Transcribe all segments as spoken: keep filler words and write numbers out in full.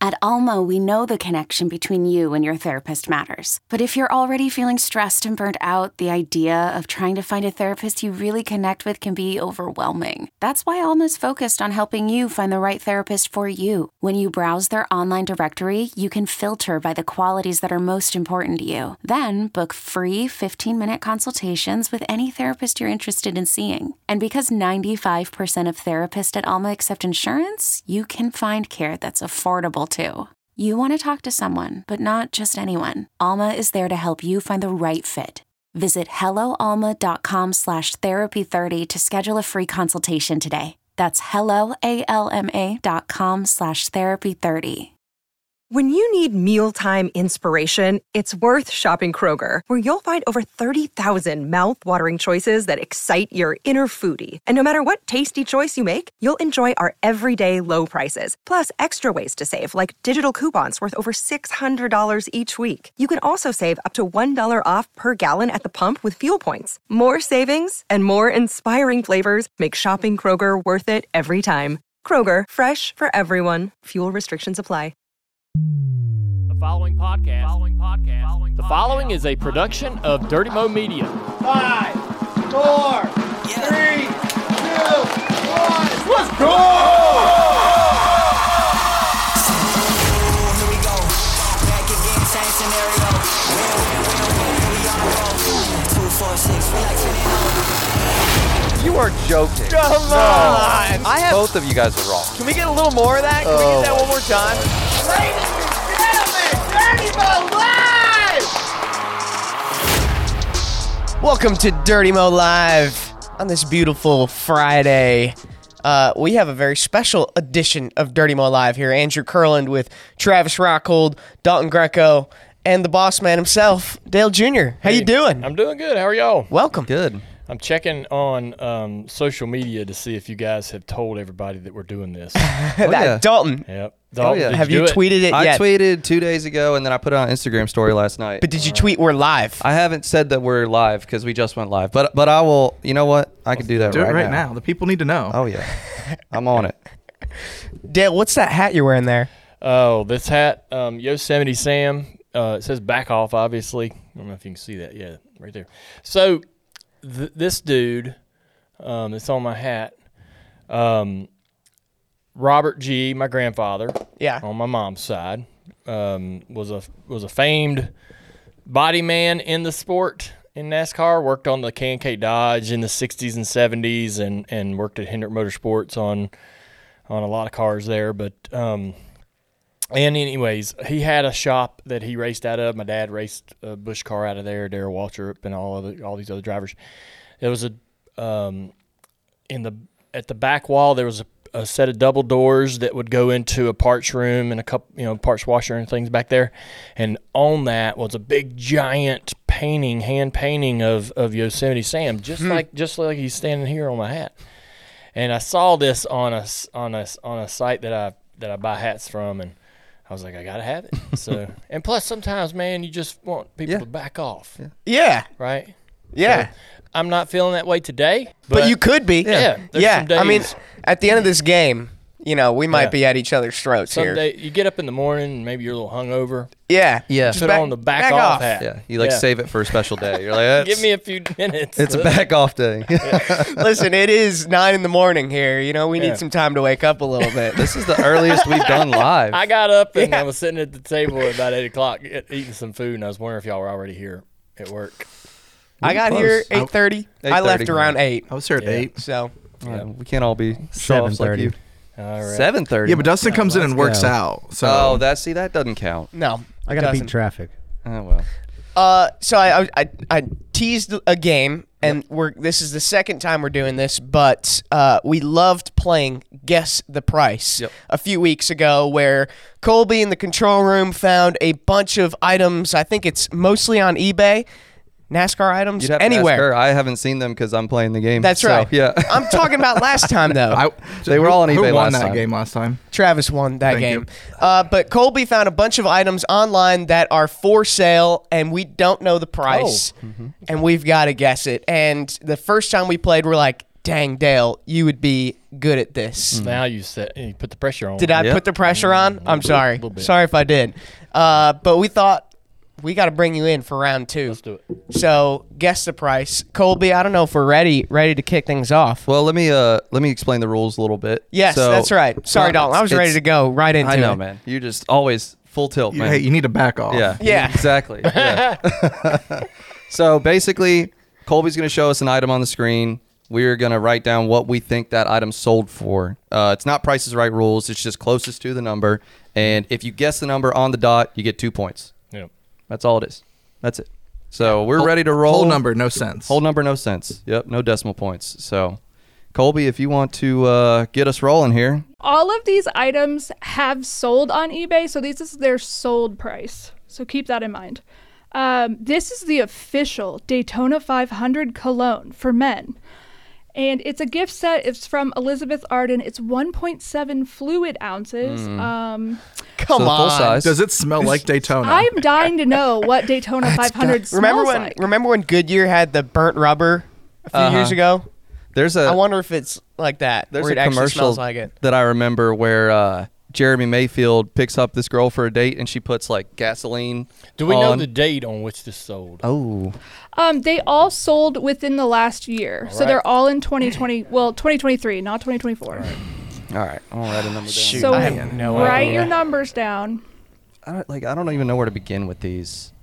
At Alma, we know the connection between you and your therapist matters. But if you're already feeling stressed and burnt out, the idea of trying to find a therapist you really connect with can be overwhelming. That's why Alma's focused on helping you find the right therapist for you. When you browse their online directory, you can filter by the qualities that are most important to you. Then book free fifteen-minute consultations with any therapist you're interested in seeing. And because ninety-five percent of therapists at Alma accept insurance, you can find care that's affordable too. You want to talk to someone, but not just anyone. Alma is there to help you find the right fit. Visit helloalma.com slash therapy30 to schedule a free consultation today. That's helloalma.com slash therapy30. When you need mealtime inspiration, it's worth shopping Kroger, where you'll find over thirty thousand mouth-watering choices that excite your inner foodie. And no matter what tasty choice you make, you'll enjoy our everyday low prices, plus extra ways to save, like digital coupons worth over six hundred dollars each week. You can also save up to one dollar off per gallon at the pump with fuel points. More savings and more inspiring flavors make shopping Kroger worth it every time. Kroger, fresh for everyone. Fuel restrictions apply. The following podcast, following podcast, following the following is a production of Dirty Mo Media. Five, four, yeah. three, two, one. Let's go! Here we go. Back again, same scenario. Win, win, win, win. We on roll. Two, four, six. We like spinning on. You are joking. Come no. on. I have, Both of you guys are wrong. Can we get a little more of that? Can oh. we get that one more time? Ladies and gentlemen, Dirty Mo Live! Welcome to Dirty Mo Live on this beautiful Friday. Uh, we have a very special edition of Dirty Mo Live here. Andrew Kurland with Travis Rockhold, Dalton Greco, and the boss man himself, Dale Junior How hey, you doing? I'm doing good. How are y'all? Welcome. Good. I'm checking on um, social media to see if you guys have told everybody that we're doing this. that, yeah. Dalton. Yep. Oh, yeah. Have you, you it? tweeted it I yet? tweeted two days ago, and then I put it on Instagram story last night. But did you tweet we're live? I haven't said that we're live because we just went live. But but I will, you know what? I can do that do right, it right now. now. The people need to know. Oh, yeah. I'm on it. Dale, what's that hat you're wearing there? Oh, this hat, um, Yosemite Sam. Uh, it says back off, obviously. I don't know if you can see that. Yeah, right there. So th- this dude um, that's on my hat, um, Robert G., my grandfather, Yeah. on my mom's side, um, was a was a famed body man in the sport in NASCAR. Worked on the K and K Dodge in the sixties and seventies, and, and worked at Hendrick Motorsports on on a lot of cars there. But um, and anyways, he had a shop that he raced out of. My dad raced a Busch car out of there. Darrell Waltrip and all other all these other drivers. There was a um, in the at the back wall there was a a set of double doors that would go into a parts room and a couple, you know, parts washer and things back there. And on that was a big giant painting, hand painting of, of Yosemite Sam, just hmm. like just like he's standing here on my hat. And I saw this on a on a on a site that I that I buy hats from, and I was like, I gotta have it. So, and plus, sometimes, man, you just want people yeah. to back off. Yeah. Yeah. Right. Yeah. So, I'm not feeling that way today, but, but you could be. Yeah. There's yeah. some days. I mean, at the end of this game, you know, we might Yeah. be at each other's throats Some here. day you get up in the morning and maybe you're a little hungover. Yeah. Yeah. Just put back- on the back, back off, off. hat. Yeah. You like Yeah. save it for a special day. You're like, That's, give me a few minutes. it's a back off day. Listen, it is nine in the morning here. You know, we need Yeah. some time to wake up a little bit. This is the earliest we've done live. I got up and Yeah. I was sitting at the table at about eight o'clock e- eating some food, and I was wondering if y'all were already here at work. I got close. here eight thirty. I left eight thirty. around eight. I was here at Yeah. eight. So, Yeah, we can't all be soft like you. All right. seven thirty. Yeah, but Dustin comes in and works go. out. So Oh, that see that doesn't count. no. I it got to doesn't. beat traffic. Oh well. Uh, so I, I I teased a game, and we're this is the second time we're doing this, but uh, we loved playing Guess the Price Yep. a few weeks ago, where Colby in the control room found a bunch of items. I think it's mostly on eBay. NASCAR items You'd have anywhere. To ask her. I haven't seen them because I'm playing the game. That's so, right. Yeah. I'm talking about last time though. I, They were who- all on who eBay won last that time. game last time? Travis won that Thank game. you. Uh, but Colby found a bunch of items online that are for sale, and we don't know the price, Oh. Mm-hmm. and we've got to guess it. And the first time we played, we're like, dang, Dale, you would be good at this. Now you set you put the pressure on. Did I Yep. put the pressure on? I'm bit, sorry. little bit. Sorry if I did. Uh, but we thought we got to bring you in for round two. Let's do it. So guess the price. Colby, I don't know if we're ready ready to kick things off. Well, let me uh let me explain the rules a little bit. Yes, So- that's right. Sorry, Well, Dalton. I was it's- ready to go right into I know, it. man. You're just always full tilt, You, man. hey, you need to back off. Yeah. Yeah. Exactly. Yeah. So basically, Colby's going to show us an item on the screen. We're going to write down what we think that item sold for. Uh, it's not Price is Right rules. It's just closest to the number. And if you guess the number on the dot, you get two points. Yep. That's all it is. That's it. So we're Whole- ready to roll. Whole number, no sense. Whole number, no sense. Yep, no decimal points. So, Colby, if you want to uh, get us rolling here. All of these items have sold on eBay, so this is their sold price. So keep that in mind. Um, this is the official Daytona five hundred cologne for men. And it's a gift set. It's from Elizabeth Arden. It's one point seven fluid ounces. Um, Come So the full on. size. Does it smell like Daytona? I'm dying to know what Daytona five hundred smells Remember when like. remember when Goodyear had the burnt rubber a few Uh-huh. years ago? There's a I wonder if it's like that. there's where a it actually commercial smells like it. that I remember where uh, Jeremy Mayfield picks up this girl for a date and she puts like gasoline. Do we know on- the date on which this sold? Oh, Um, they all sold within the last year. So right. they're all in twenty twenty, well, twenty twenty-three, not twenty twenty-four. all right. I'm gonna write a number down. Shoot, So I have no write idea. your numbers down. I don't, like I don't even know where to begin with these.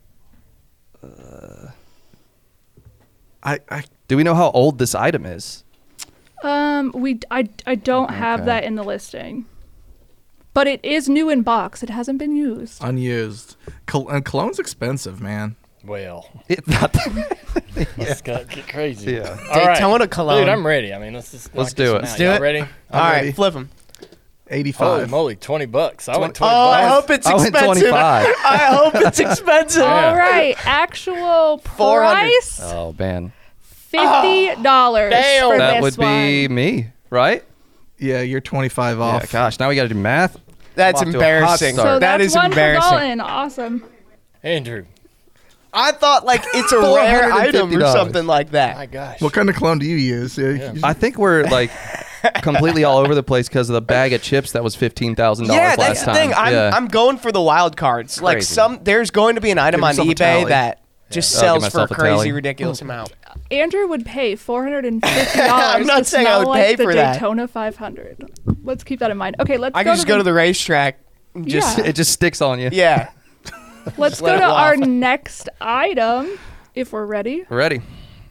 I, I Do we know how old this item is? Um, we I, I don't have Okay. that in the listing, but it is new in box. It hasn't been used. unused. Col- and cologne's expensive, man. Well, It's not. let's go get crazy. Yeah. All right. Daytona cologne. Dude, I'm ready. I mean, let's just Let's knock do this it. one Let's out. do Y'all it. ready? All right, ready. flip them. Holy eighty-five. moly, twenty bucks. I went Oh, twenty I bucks. hope it's I went expensive. twenty-five. I hope it's expensive. All right, actual four hundred. price Oh man, fifty dollars Damn. for that this would be one. me, right? Yeah, you're twenty-five Yeah. off. Gosh, now we got to do math. That's I'm off to a hot embarrassing. start. So that that's is one embarrassing. for Dalton. Awesome. Andrew, I thought like it's a rare item or four hundred fifty dollars. something like that. my gosh. What kind of cologne do you use? Yeah. Yeah. you- I think we're like completely all over the place because of the bag of chips that was fifteen thousand dollars Yeah, last that's the time. thing. I'm yeah. I'm going for the wild cards. Like Crazy. some, there's going to be an item Give on yourself a eBay tally. that just I'll give sells for a myself a crazy, tally. ridiculous amount. Andrew would pay four hundred and fifty dollars. I'm not to saying I smell would like pay the for that. Daytona five hundred. Let's keep that in mind. Okay, let's I go can just to go the, to the racetrack. And just Yeah. it just sticks on you. yeah. let's let go it to our waft. next item, if we're ready. We're ready.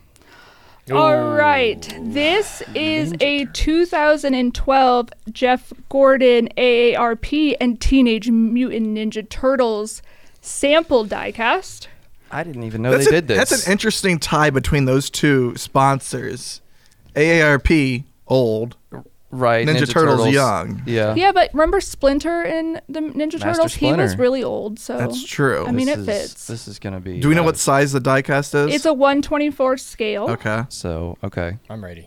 All right. This is a two thousand twelve Jeff Gordon A A R P and Teenage Mutant Ninja Turtles sample diecast. I didn't even know that's, they a- did this. that's an interesting tie between those two sponsors. A A R P, old. right. Ninja Turtles young. Yeah. Yeah, but remember Splinter in the Ninja Master Turtles? He was Splinter. really old, so That's true. I mean, This it is- fits. This is gonna be. Do we know uh, what size the diecast is? It's a one twenty-four scale. Okay. So okay. I'm ready.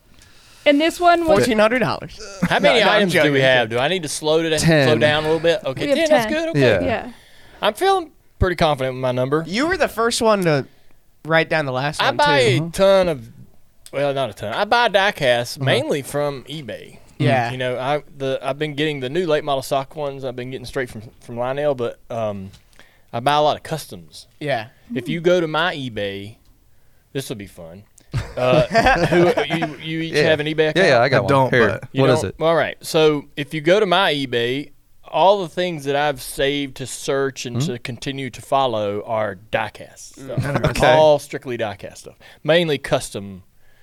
And this one was Fourteen hundred dollars. How many no, I'm items do joking, we I'm have? Do I need to slow it Ten. slow down a little bit? Okay, We have ten. That's ten. good. Okay. Yeah. yeah. I'm feeling pretty confident with my number. You were the first one to write down the last I one buy too. a ton of, well, not a ton. I buy diecasts mainly from eBay. Yeah. You know, I the I've been getting the new late model stock ones. I've been getting straight from from Lionel, but um, I buy a lot of customs. Yeah. If you go to my eBay, this will be fun. Uh, who, you, you each Yeah. have an eBay account? Yeah, yeah, I got I one. don't, Here. but- You What is don't? it? All right. So if you go to my eBay, all the things that I've saved to search and Hmm? to continue to follow are diecast stuff. Okay. All strictly diecast stuff. Mainly custom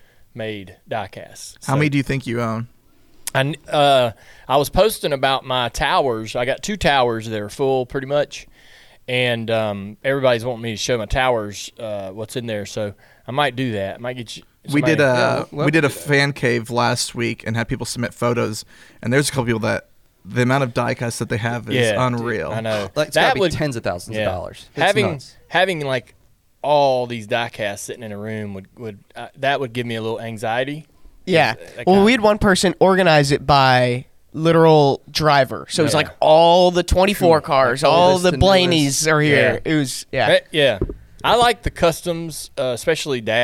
made diecasts. How So- many do you think you own? I, uh, I was posting about my towers. I got two towers that are full pretty much. And um, everybody's wanting me to show my towers, uh, what's in there. So I might do that. I might get you. We did somebody- a well, we did a do that. fan cave last week and had people submit photos, and there's a couple people that the amount of diecasts that they have is Yeah, unreal. I know. Like, it's that gotta be would tens of thousands yeah. of dollars. It's having nuts. having like all these diecasts sitting in a room would would uh, that would give me a little anxiety. Yeah. That Well, kinda- we had one person organize it by literal driver. So it's Yeah. like all the twenty-four cars, Like all oldest the to Blaneys are here. Yeah. It was, yeah. Eh, yeah. I like the customs, uh, especially Dad's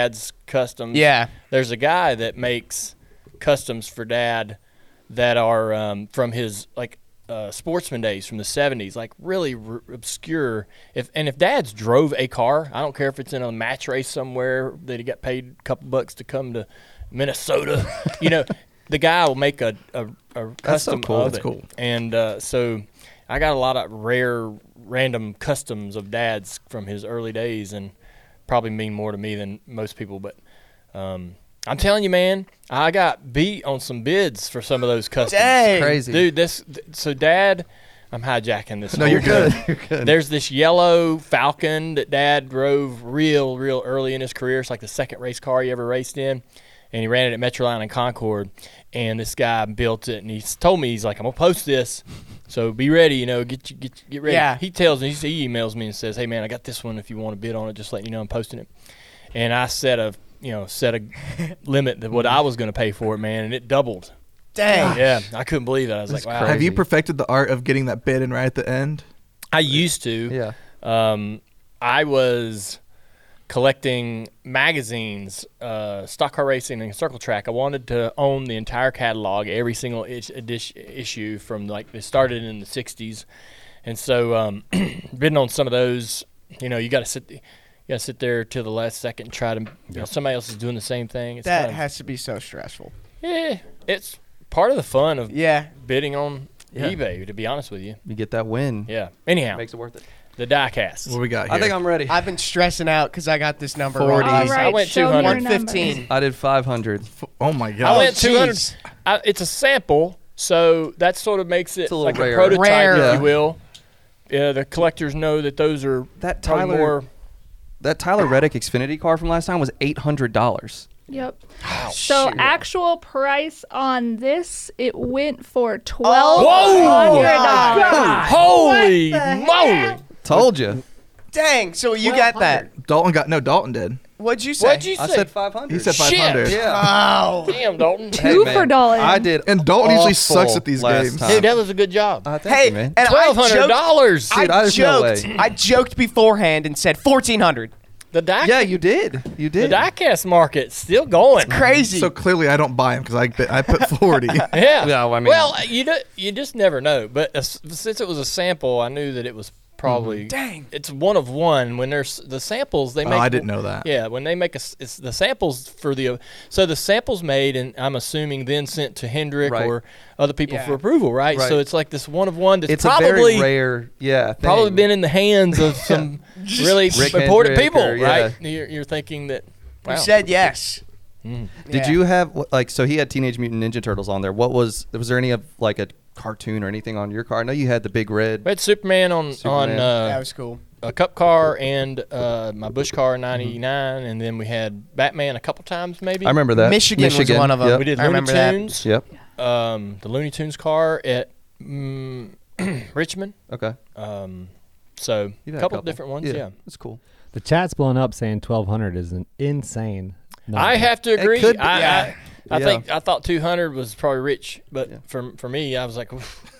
customs. Yeah. There's a guy that makes customs for Dad that are um, from his like uh, sportsman days from the seventies, like really r- obscure. If and if Dad's drove a car, I don't care if it's in a match race somewhere that he got paid a couple bucks to come to Minnesota. You know, the guy will make a a, a custom so cool. of That's it. cool. And uh, so I got a lot of rare, random customs of Dad's from his early days, and probably mean more to me than most people. But um, I'm telling you, man, I got beat on some bids for some of those customs. Dang. Crazy. Dude, this so Dad, I'm hijacking this. No, whole you're good. thing. You're good. There's this yellow Falcon that Dad drove real, real early in his career. It's like the second race car he ever raced in, and he ran it at Metroline and Concord. And this guy built it, and he's told me, he's like, I'm gonna post this, so be ready. You know, get you get get ready. Yeah. He tells me, he emails me and says, hey man, I got this one. If you want to bid on it, just letting you know I'm posting it. And I set a you know set a limit that what I was gonna pay for it, man, and it doubled. Dang. Yeah, I couldn't believe that. I was like, wow. Have you Crazy. perfected the art of getting that bid in right at the end? I used to. Yeah. Um, I was collecting magazines, uh, stock car racing and circle track. I wanted to own the entire catalog, every single is- edition, issue from like it started in the sixties, and so um, bidding on some of those. You know, you got to sit, you got to sit there till the last second and try to. You know, somebody else is doing the same thing. It's That kind of, has to be so stressful. yeah, it's part of the fun of Yeah. bidding on Yeah. eBay. To be honest with you, You get that win. yeah. Anyhow, Makes it worth it. the diecast. What we got here? I think I'm ready. I've been stressing out because I got this number forty. wrong. All right, I went show me two hundred. your one numbers. fifteen. I did five hundred. Oh my I god. went two hundred. jeez. I, it's a sample, so that sort of makes it It's a little like rare. a prototype, Rare. if Yeah. you will. Yeah, the collectors know that those are That probably Tyler, more. that Tyler Reddick Xfinity car from last time was eight hundred dollars. Yep. So shoot. actual price on this, it went for Oh, twelve Whoa! hundred dollars. Holy moly! Told you. Dang. So you got that. Dalton got no. Dalton did. What'd you say? What'd you say? I said five hundred. He said five Shit. hundred. Yeah. Oh. Damn, Dalton. Two Hey, for man, Dalton. I did. And Dalton usually awful sucks at these last games. time. Dude, that was a good job. Uh, thank Hey, you, man. and Twelve I hundred joked, dollars. Dude, I there's no joked. way. I joked beforehand and said fourteen hundred. The die. Yeah, you did. You The did. diecast market's still going. Crazy. So clearly, I don't buy him because I bit- I put forty. Yeah. Yeah, well, I mean- well, you do, you just never know. But uh, since it was a sample, I knew that it was probably. Dang. It's one of one. When there's the samples, they Oh, make. I didn't know that. Yeah, when they make a, s- it's the samples for the. So the samples made, and I'm assuming then sent to Hendrick Right. or other people Yeah. for approval, right? Right. So it's like this one of one that's It's a probably very rare, yeah. Thing. probably been in the hands of some really Rick important Hendrick people, or- yeah. right? You're, you're thinking that. Wow. You said yes. Did Yeah. you have what- like so? He had Teenage Mutant Ninja Turtles on there. What was was there any of like a cartoon or anything on your car? I know you had the big red. We had Superman on Superman. on uh, That was cool. a cup car and uh, my Bush car in ninety-nine, and then we had Batman a couple times maybe. I remember that. Michigan was one of 'em. Yep. We did I Looney remember that. Tunes. Yep. Um, the Looney Tunes car at mm, Richmond. Okay. Um, so You've a had couple, different ones. Yeah. That's cool. The chat's blown up saying twelve hundred is an insane number. I have to It agree. could be- I, yeah. I, I Yeah. think I thought two hundred was probably rich, but for for me, I was like,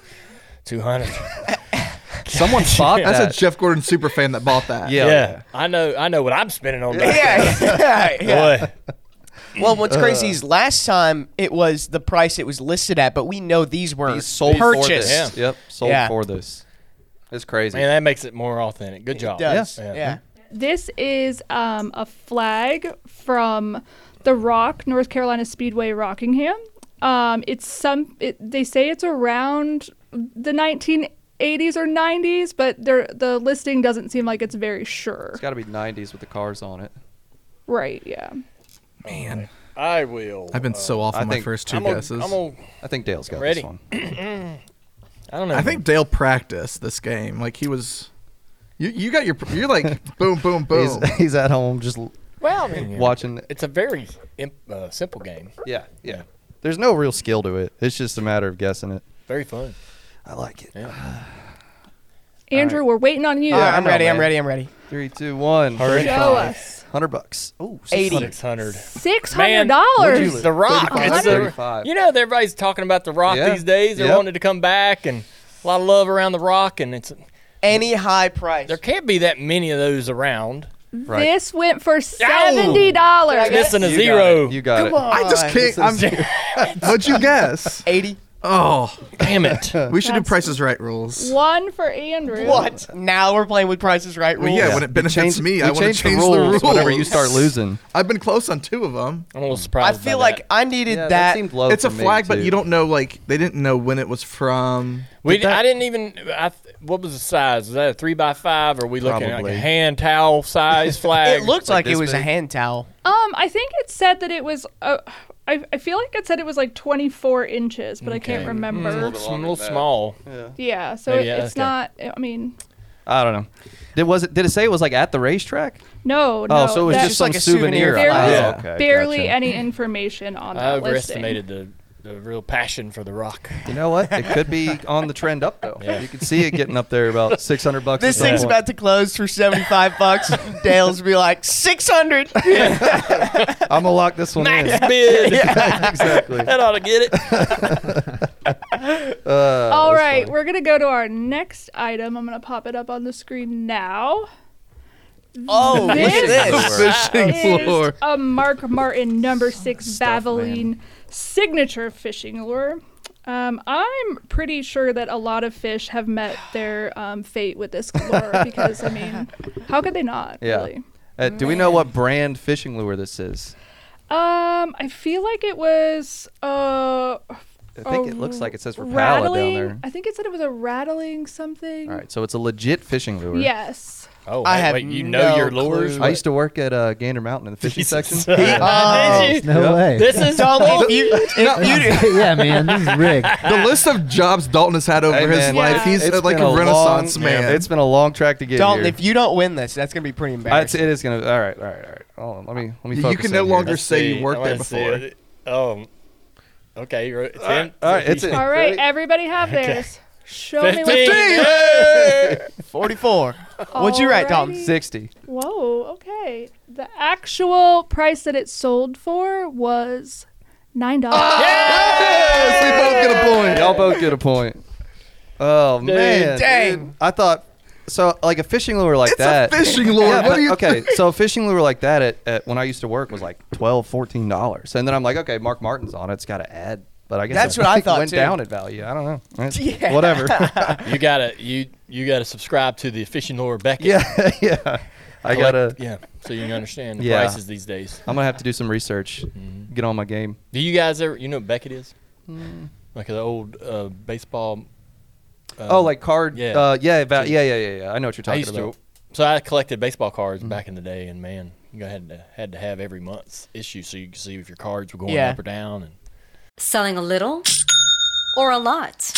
two hundred. Someone bought That's that. a Jeff Gordon super fan that bought that. Yeah. Yeah, I know. I know what I'm spending on that. Yeah. yeah. Boy. Well, what's crazy is last time it was the price it was listed at, but we know these were These sold purchased. for this. Yeah. Yep. Sold Yeah. for this. It's crazy. Man, that makes it more authentic. Good job. It does. Yeah. Yeah. This is um, a flag from the Rock, North Carolina Speedway, Rockingham. Um, it's some. It, they say it's around the nineteen eighties or nineties, but they're- the listing doesn't seem like it's very sure. It's got to be nineties with the cars on it. Right? Yeah. Man, I will. I've been so off I on my think- first two I'm gonna- guesses. I'm gonna- I think Dale's got Ready. this one. I don't know. I think Dale practiced this game. Like he was. You you got your. You're like boom boom boom. He's, he's at home just l- well, I mean, watching. It's a very imp, uh, simple game. Yeah. Yeah. There's no real skill to it. It's just a matter of guessing it. Very fun. I like it. Yeah. Andrew, we're waiting on you. All right, I'm I know, ready. I'm man. ready. I'm ready. Three, two, one. Already Show five. us. Hundred bucks. Oh, eighty. Six hundred. Six Man, hundred would you- dollars. The Rock. thirty-five. It's the- thirty-five. you know, everybody's talking about The Rock Yeah. these days. They're Yep. wanting to come back, and a lot of love around The Rock, and it's Any high price. there can't be that many of those around. Right. This went for seventy dollars. Missing a You got zero. it. You got Come it. on. I just can't. I'm, what'd you guess? eighty. Oh, Damn it. we should do That's- Prices Right rules. One for Andrew. What? Now we're playing with Prices Right rules. Well, yeah, when it We benefits change- me, we I want to change change the the rules rules. whenever you start losing. I've been close on two of them. I'm a little I surprised. feel by like that. I needed Yeah, that that. seemed low It's a for me, flag, but too. you don't know. Like they didn't know when it was from. we. Did that- I didn't even. I. th- What was the size? Was that a three by five? Or are we looking at like Probably. a hand towel size flag? It looked like, it this was a big? hand towel. Um, I think it said that it was. Uh, I I feel like it said it was like twenty-four inches, but I can't Okay. remember. Mm, it's a little small. Yeah, so Maybe, it, yeah, it's okay. not. I mean, I don't know. Did was it? Did it say it was like at the racetrack? no, no. Oh, so it was that- just some like a souvenir souvenir. flag. Oh, Yeah. okay, barely gotcha. any information on I that listing. overestimated the, the real passion for the rock. You know what? It could be on the trend up though. Yeah. You could see it getting up there about six hundred bucks. This at some thing's point. about to close for seventy-five bucks. Dale's be like six hundred. I'm gonna lock this one Max in. bid. Exactly. That ought to get it. Uh, All that's right, funny. we're gonna go to our next item. I'm gonna pop it up on the screen now. Oh, look at This this. Fishing is floor. a Mark Martin number six Stuff, Valvoline signature fishing lure. Um, I'm pretty sure that a lot of fish have met their um, fate with this lure because, I mean, how could they not? Yeah. Really? Uh, do we know what brand fishing lure this is? Um, I feel like it was. Uh, I think a it looks like it says Rapala rattling. down there. I think it said it was a rattling something. All right, so it's a legit fishing lure. Yes. Oh, I wait, have wait, you know no your lures? clue. I used to work at uh, Gander Mountain in the fishing Jesus. section. Oh, Did you? No Yep. way. This is Dalton, if you, if you, yeah, man, this is rigged. The list of jobs Dalton has had over Hey, his man, life, Yeah. he's it's uh, like been a, a renaissance long- man. It's been a long track to get Dalton, here. if you don't win this, that's gonna be pretty I, it's, embarrassing. it is gonna. All right, all right, all right. Hold on, let me let me You focus. can in no here. longer Let's say you see. worked I there wanna see before. it. Um, okay, you're- it's in. all right, it's in. All right, Ready? everybody have theirs. Show me what. fifteen. forty-four. What'd you write, Dalton? Alrighty. Sixty. Whoa, okay. The actual price that it sold for was nine dollars. Yes, we both get a point. Y'all both get a point. Oh man, dang. dude. I thought so. Like a fishing lure like It's that. a fishing lure. Yeah, what but- do you okay, so a fishing lure like that at, at when I used to work was like twelve, fourteen dollars, and then I'm like, okay, Mark Martin's on it. It's got to add. But I guess That's it what I like thought, went too. down in value. I don't know. It's- Yeah. Whatever. You gotta you you gotta subscribe to the fishing lure Beckett. yeah, yeah. I Collect- gotta. yeah, so you can understand the Yeah. prices these days. I'm gonna have to do some research. Mm-hmm. Get on my game. Do you guys ever you know what Beckett is? Mm. Like an old uh, baseball. Uh, oh, like card. yeah. Uh, yeah, va- yeah, yeah, yeah, yeah. I know what you're I talking used about. to. So I collected baseball cards Mm-hmm. back in the day, and man, you had to had to have every month's issue so you could see if your cards were going Yeah. up or down. And Selling a little or a lot?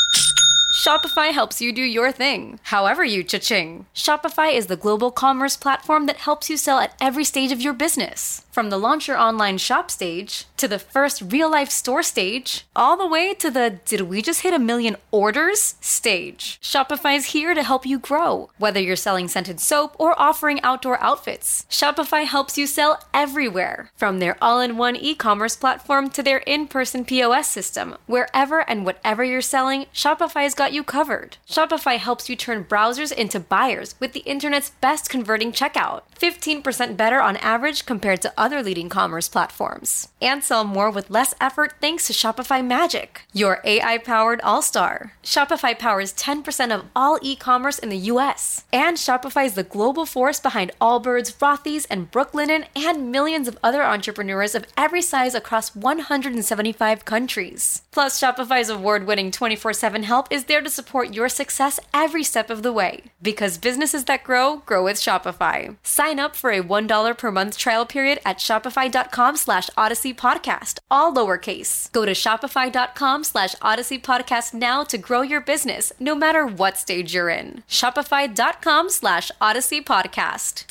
Shopify helps you do your thing, however you cha-ching. Shopify is the global commerce platform that helps you sell at every stage of your business. From the launch your online shop stage, to the first real-life store stage, all the way to the did we just hit a million orders stage. Shopify's here to help you grow. Whether you're selling scented soap or offering outdoor outfits, Shopify helps you sell everywhere. From their all-in-one e-commerce platform to their in-person P O S system, wherever and whatever you're selling, Shopify's got you covered. Shopify helps you turn browsers into buyers with the internet's best converting checkout. fifteen percent better on average compared to other leading commerce platforms. And sell more with less effort thanks to Shopify Magic, your A I-powered all-star. Shopify powers ten percent of all e-commerce in the U S. And Shopify is the global force behind Allbirds, Rothy's, and Brooklinen, and millions of other entrepreneurs of every size across one hundred seventy-five countries. Plus, Shopify's award-winning twenty-four seven help is there to support your success every step of the way. Because businesses that grow, grow with Shopify. Sign up for a one dollar per month trial period at shopify.com slash Odyssey Podcast, all lowercase. Go to shopify.com slash Odyssey Podcast now to grow your business, no matter what stage you're in. Shopify.com slash Odyssey Podcast.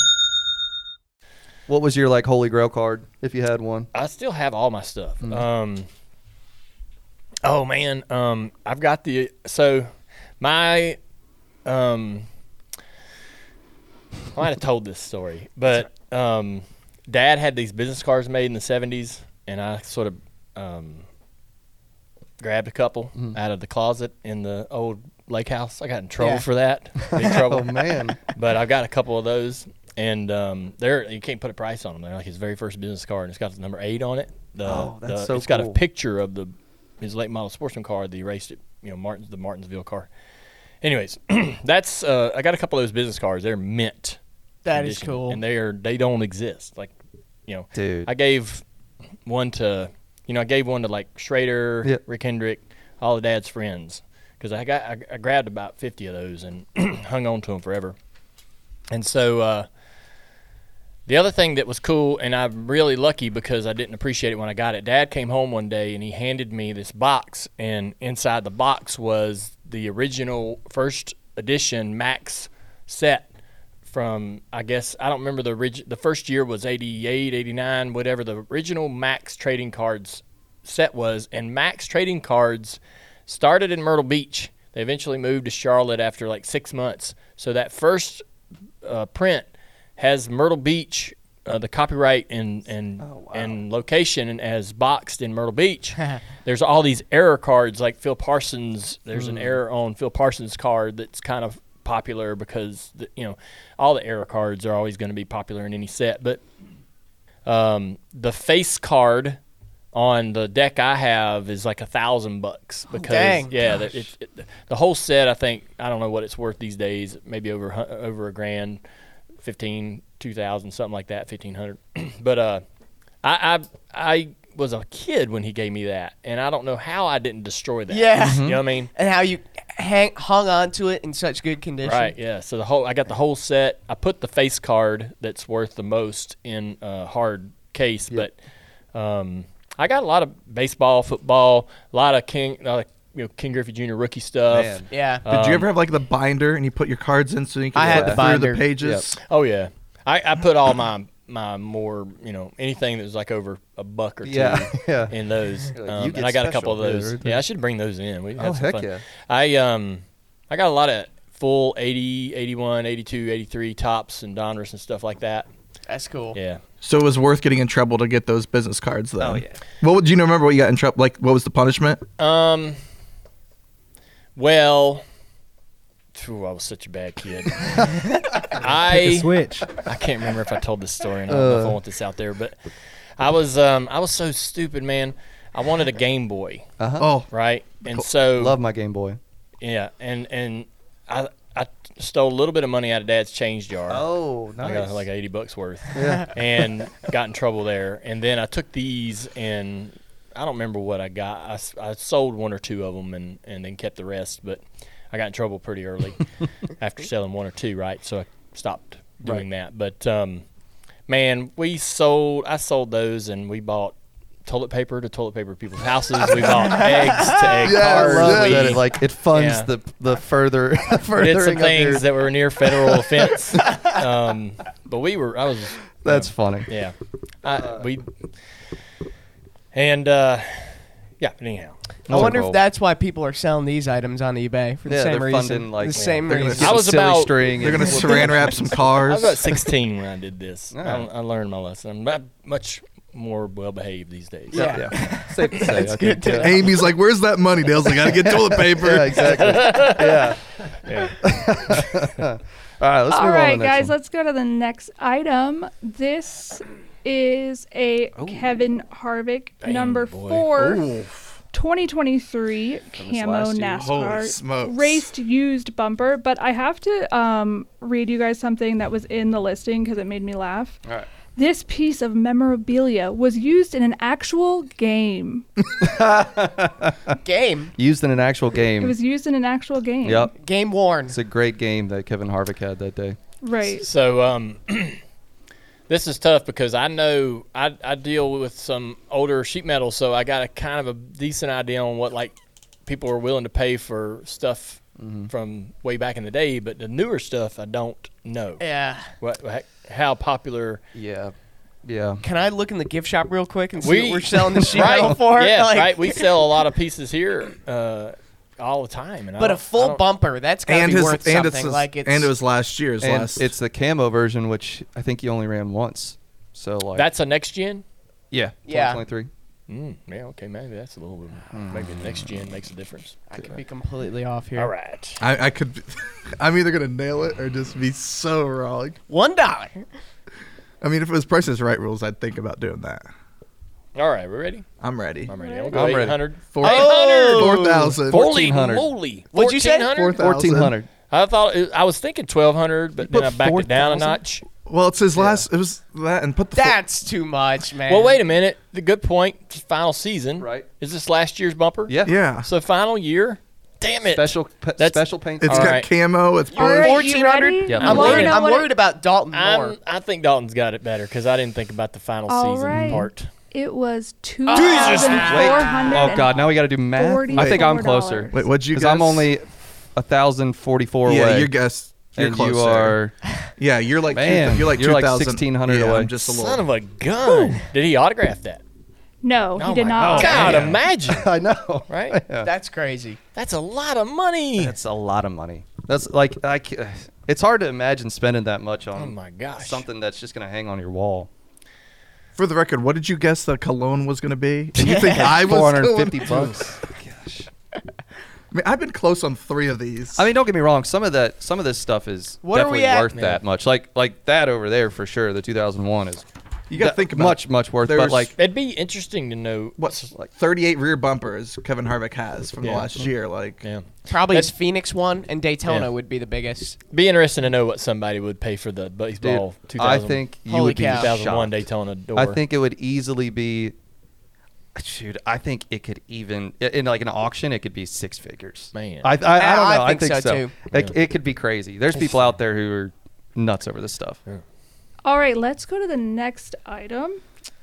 What was your like holy grail card if you had one? I still have all my stuff. Mm-hmm. Um, oh man, um, I've got the so my um, I might have told this story, but um, Dad had these business cards made in the seventies, and I sort of um, grabbed a couple Mm-hmm. out of the closet in the old lake house. I got in trouble Yeah. for that. Big trouble. Oh man. But I've got a couple of those, and um, they're you can't put a price on them. They're like his very first business card, and it's got the number eight on it. The, Oh, that's the, so It's got a cool. picture of the his late model sportsman car that he raced at, you know, Martins the Martinsville car. Anyways, that's uh, I got a couple of those business cards. They're mint. That is condition, cool. and they are they don't exist. Like, you know, Dude. I gave one to you know I gave one to like Schrader, Yep. Rick Hendrick, all of Dad's friends, because I got I, I grabbed about fifty of those and hung on to them forever. And so uh, the other thing that was cool, and I'm really lucky because I didn't appreciate it when I got it. Dad came home one day and he handed me this box, and inside the box was the original first edition Max set from, I guess, I don't remember the orig- the first year was eighty-eight, eighty-nine, whatever the original Max trading cards set was. And Max trading cards started in Myrtle Beach. They eventually moved to Charlotte after like six months. So that first uh, print has Myrtle Beach, uh, the copyright and and Oh, wow. and location as boxed in Myrtle Beach. There's all these error cards like Phil Parsons. There's an error on Phil Parsons' card that's kind of popular because the, you know all the error cards are always going to be popular in any set. But um, the face card on the deck I have is like a thousand bucks because dang. yeah, the, it, it, the whole set I think I don't know what it's worth these days. Maybe over hu- over a grand, fifteen, two thousand, something like that, fifteen hundred. But uh, I, I I was a kid when he gave me that, and I don't know how I didn't destroy that. Yeah. You know what I mean? And how you hang, hung on to it in such good condition. Right, yeah. So the whole I got the whole set. I put the face card that's worth the most in a hard case, but um, I got a lot of baseball, football, a lot of King, a lot of, you know, King Griffey Junior rookie stuff. Man. Yeah. Did you Um, ever have like the binder and you put your cards in so you could I had flip the through binder. the pages? Oh yeah, I, I put all my my more you know anything that was like over a buck or two Yeah, yeah. in those. You're like, Um, you and get I got a couple of special, those. dude. Yeah, I should bring those in. We Oh, have some heck fun. yeah. I um I got a lot of full eighty, eighty-one, eighty-two, eighty-three tops and Donruss and stuff like that. That's cool. Yeah. So it was worth getting in trouble to get those business cards, then. Oh, yeah. What would you remember? What you got in trouble? Like, what was the punishment? Um. Well, phew, I was such a bad kid. I Switch. I can't remember if I told this story, and I don't know if I want this out there, but I was um I was so stupid, man. I wanted a Game Boy, Uh-huh. Oh, right? And so Love my Game Boy. yeah, and and I I stole a little bit of money out of Dad's change jar. Oh, I got like eighty bucks worth. Yeah. And got in trouble there. And then I took these and I don't remember what I got. I, s- I sold one or two of them and, and then kept the rest. But I got in trouble pretty early after selling one or two, right? So I stopped doing that. But, um, man, we sold, I sold those and we bought toilet paper to toilet paper people's houses. We bought eggs to egg Yeah, I cards. love we that. It, like it funds yeah. the the further did furthering some of your- things that were near federal offense. Um, but we were, I was, That's funny. yeah. I, we, and, uh, yeah, but anyhow. I wonder cool. if that's why people are selling these items on eBay for the Yeah, same they're reason. funding, like, the yeah. same They're gonna reason. I was silly about- string. they're and- gonna saran wrap some I cars. was about sixteen when I did this. I, Yeah. I learned my lesson. I'm not much more well behaved these days. Yeah. Yeah. Safe to say. That's I good think, to yeah. Amy's like, "Where's that money?" Dale's like, "I gotta get toilet paper." Yeah, exactly. Yeah. Yeah. All right, let's All move on right, to the next guys, one. let's go to the next item. This is a Kevin Harvick Damn, number boy. four. twenty twenty-three this camo last year. Holy NASCAR smokes. raced used bumper, but I have to um, read you guys something that was in the listing because it made me laugh. All right. This piece of memorabilia was used in an actual game. Game. Used in an actual game. It was used in an actual game. Yep. Game worn. It's a great game that Kevin Harvick had that day. Right. So um, this is tough because I know I, I deal with some older sheet metal, so I got a kind of a decent idea on what like people are willing to pay for stuff from way back in the day. But the newer stuff, I don't know. Yeah. What how popular? Yeah. Yeah. Can I look in the gift shop real quick and see We- what we're selling the sheet right? metal for? Yeah, Like- right. We sell a lot of pieces here uh, all the time, and I But a don't- I full don't- bumper, that's gotta and be his worth and something. it's like it's and it was last year's And last. it's the camo version, which I think he only ran once. So like That's a next gen. yeah, Yeah. twenty twenty-three. Mm, yeah, okay, maybe that's a little bit. Maybe the next gen makes a difference. I could be completely off here. All right. I, I could. I'm either gonna nail it or just be so wrong. One dollar. I mean, if it was Price is Right rules, I'd think about doing that. All right, we're ready. I'm ready. I'm ready. Ready? I'll go I'm eight ready. hundred. Four, Oh! four thousand. Holy fourteen hundred. moly! What'd you say? fourteen hundred? fourteen hundred. I thought it, I was thinking twelve hundred, but then put I backed it down a four thousand? notch. Well, it's his last. It was that, and put the. That's too much, man. Well, wait a minute. The good point. Final season. Right. Is this last year's bumper? Yeah. Yeah. So final year. Damn it. Special p- That's- special paint. It's All got right. camo. It's All right, polished. you fourteen hundred? ready? Yeah, You I'm wanna worried- know I'm what it- worried about Dalton I'm, more. I think Dalton's got it better because I didn't think about the final All season right. part. It was two Jesus. thousand Wait. four hundred. Oh God! Now we got to do math. I think I'm closer. Wait, what'd you Because guess? I'm only a thousand forty-four Yeah, away. your guess. You're and closer. you are. Yeah, you're like. Man, two, you're like you're like two thousand. sixteen hundred yeah, away. I'm just a little. Son of a gun. Did he autograph that? No, he Oh did my not. God, Damn. imagine. I know. Right? Yeah. That's crazy. That's a lot of money. That's a lot of money. That's like I. ca- It's hard to imagine spending that much on Oh my gosh. something that's just gonna hang on your wall. For the record, what did you guess the cologne was going to be? And you think I was Four hundred going- fifty bucks. Gosh. I mean, I've been close on three of these. I mean, don't get me wrong. Some of that, some of this stuff is What are we definitely at? worth that much. Like, like that over there for sure. The two thousand one is. you got to that- think about much, much worth. But there's- like, It'd be interesting to know. what like thirty-eight rear bumpers Kevin Harvick has from Yeah. the last year. Like, Yeah. Probably his That's- Phoenix one and Daytona Yeah. would be the biggest. Be interesting to know what somebody would pay for the baseball dude, two I thousand, think you Holy would be cow. two thousand one shocked. Daytona door. I think it would easily be. Shoot, I think it could even in like an auction, it could be six figures. Man. I, I, I don't know. I I think think, so, so. too. Like, it could be crazy. There's people out there who are nuts over this stuff. All right, let's go to the next item.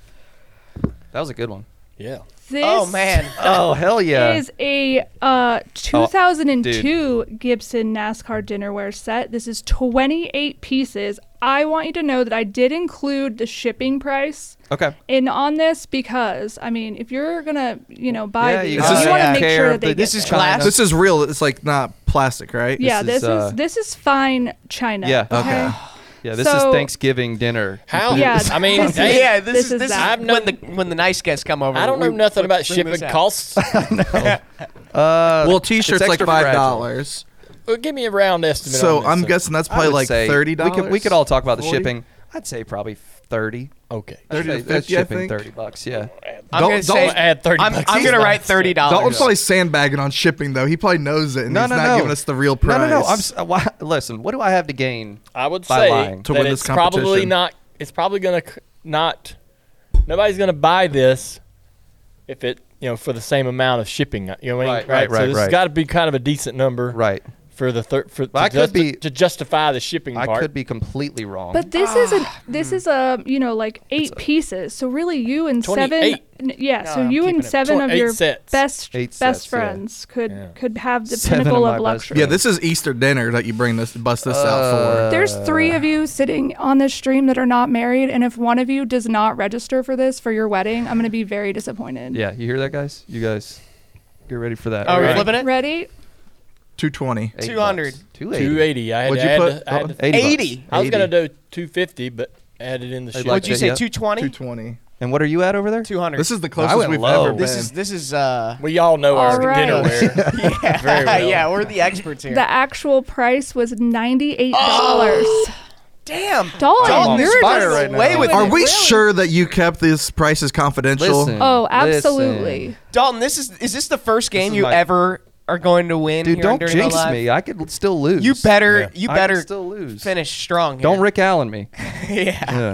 That was a good one. Yeah. This Oh man. Oh hell yeah! is a uh, two thousand two Gibson NASCAR dinnerware set. This is twenty-eight pieces. I want you to know that I did include the shipping price Okay. in on this because, I mean, if you're going to, you know, buy Yeah, these, you you, gotta want to take make care sure of that they the- get This is there. glass. this is real. It's like not plastic, right? Yeah, This this is, is, uh, this is fine china. Yeah. Okay. Yeah, this So- is Thanksgiving dinner. How? Yeah, I mean, this hey, is- yeah, this, this is is this is that. I've known- when the when the nice guests come over. I don't know we- nothing we about bring shipping this out. costs. Uh, Well, t-shirts it's like extra five fragile. dollars. Well, give me a round estimate. So on this, I'm then. guessing that's I probably would like say thirty We dollars. could, we could all talk about the forty? shipping. I'd say probably thirty. Okay. thirty to I'd say that's fifty, I shipping think. thirty bucks. Yeah. I'm Don't- gonna don't say add thirty I'm, bucks. I'm gonna write thirty Dalton's dollars. probably sandbagging on shipping though. He probably knows it, and No, he's no, not no. giving us the real price. No, no, no. I'm s- uh, why, listen. What do I have to gain? I would by say lying. To that win this it's probably competition. not. It's probably gonna c- not. Nobody's gonna buy this if it, you know, for the same amount of shipping. You know what I mean? Right, right, So right, this right. has got to be kind of a decent number, Right. For the thir- for I to, could justi- be- to justify the shipping I part. could be completely wrong. But this isn't. This is a you know like eight pieces. So really, you and seven. twenty-eight. n- Yeah. No, so I'm you and keeping it. seven Tw- of eight your sets. best Eight best sets, yeah. friends could Yeah. could have the Seven pinnacle of of my best luxury. Yeah, this is Easter dinner that you bring this bust this out for. There's three of you sitting on this stream that are not married, and if one of you does not register for this for your wedding, I'm going to be very disappointed. yeah, you hear that, guys? You guys get ready for that. Are we Right. flipping it? Ready? two twenty. Eight two hundred. bucks. two eighty. two eighty. I had What'd to you add. put, to- I, had to- eighty. bucks. eighty. I was gonna eighty. do two fifty, but added in the I'd shipping. like What'd you to- say? yeah. two twenty. two twenty. And what are you at over there? two hundred. This is the I closest went we've low. ever been. This is this is uh. We all know All our right. dinnerware. yeah, Very well. yeah, we're the experts here. The actual price was ninety-eight dollars. Damn. Dalton, Dalton, you're fire just right now. Way with Are it. we Really? sure that you kept these prices confidential? Listen, Oh, listen. absolutely. Dalton, this is is this the first game is you my- ever are going to win? Dude, here don't on Dirty Mo jinx Live? me. I could still lose. You better Yeah. you I better could still lose. finish strong. Here. Don't Rick Allen me. yeah. Yeah.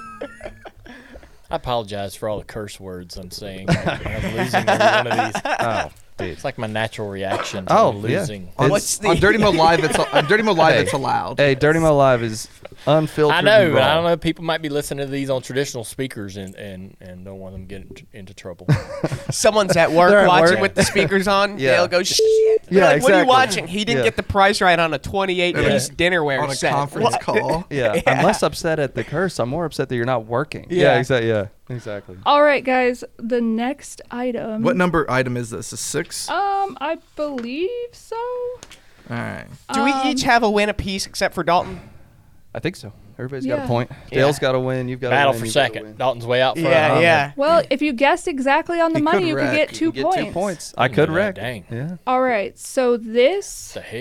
I apologize for all the curse words I'm saying. I'm losing every one of these. Oh, dude. It's like my natural reaction to Oh, losing. yeah. What's the on Dirty Mo Live, it's on Dirty Mo Live. Hey. It's allowed. Hey, Dirty Mo Live is unfiltered. I know, and but raw. I don't know. People might be listening to these on traditional speakers and, and, and don't want them to get into, into trouble. someone's at work They're at watching work. with the speakers on? Yeah. They'll go shit. Yeah, They're like, what are you exactly. watching? He didn't Yeah. get the price right on a twenty-eight Yeah. piece dinnerware on a set. conference What? call. Yeah. Yeah. I'm less upset at the curse. I'm more upset that you're not working. Yeah. Yeah, exactly. Yeah, exactly. All right, guys. The next item. What number item is this? A six? Um, I believe so. All right. Do we Um, each have a win apiece except for Dalton? I think so. Everybody's got Yeah. a point. Yeah. Dale's got to win. You've got to Battle win. for you've gotta second. win. Dalton's way out front. Yeah, I'm yeah. Well, if you guessed exactly on the He money, could you could wreck. get You two Get points. two points. I could Yeah, wreck. dang. Yeah. All right. So this The hell?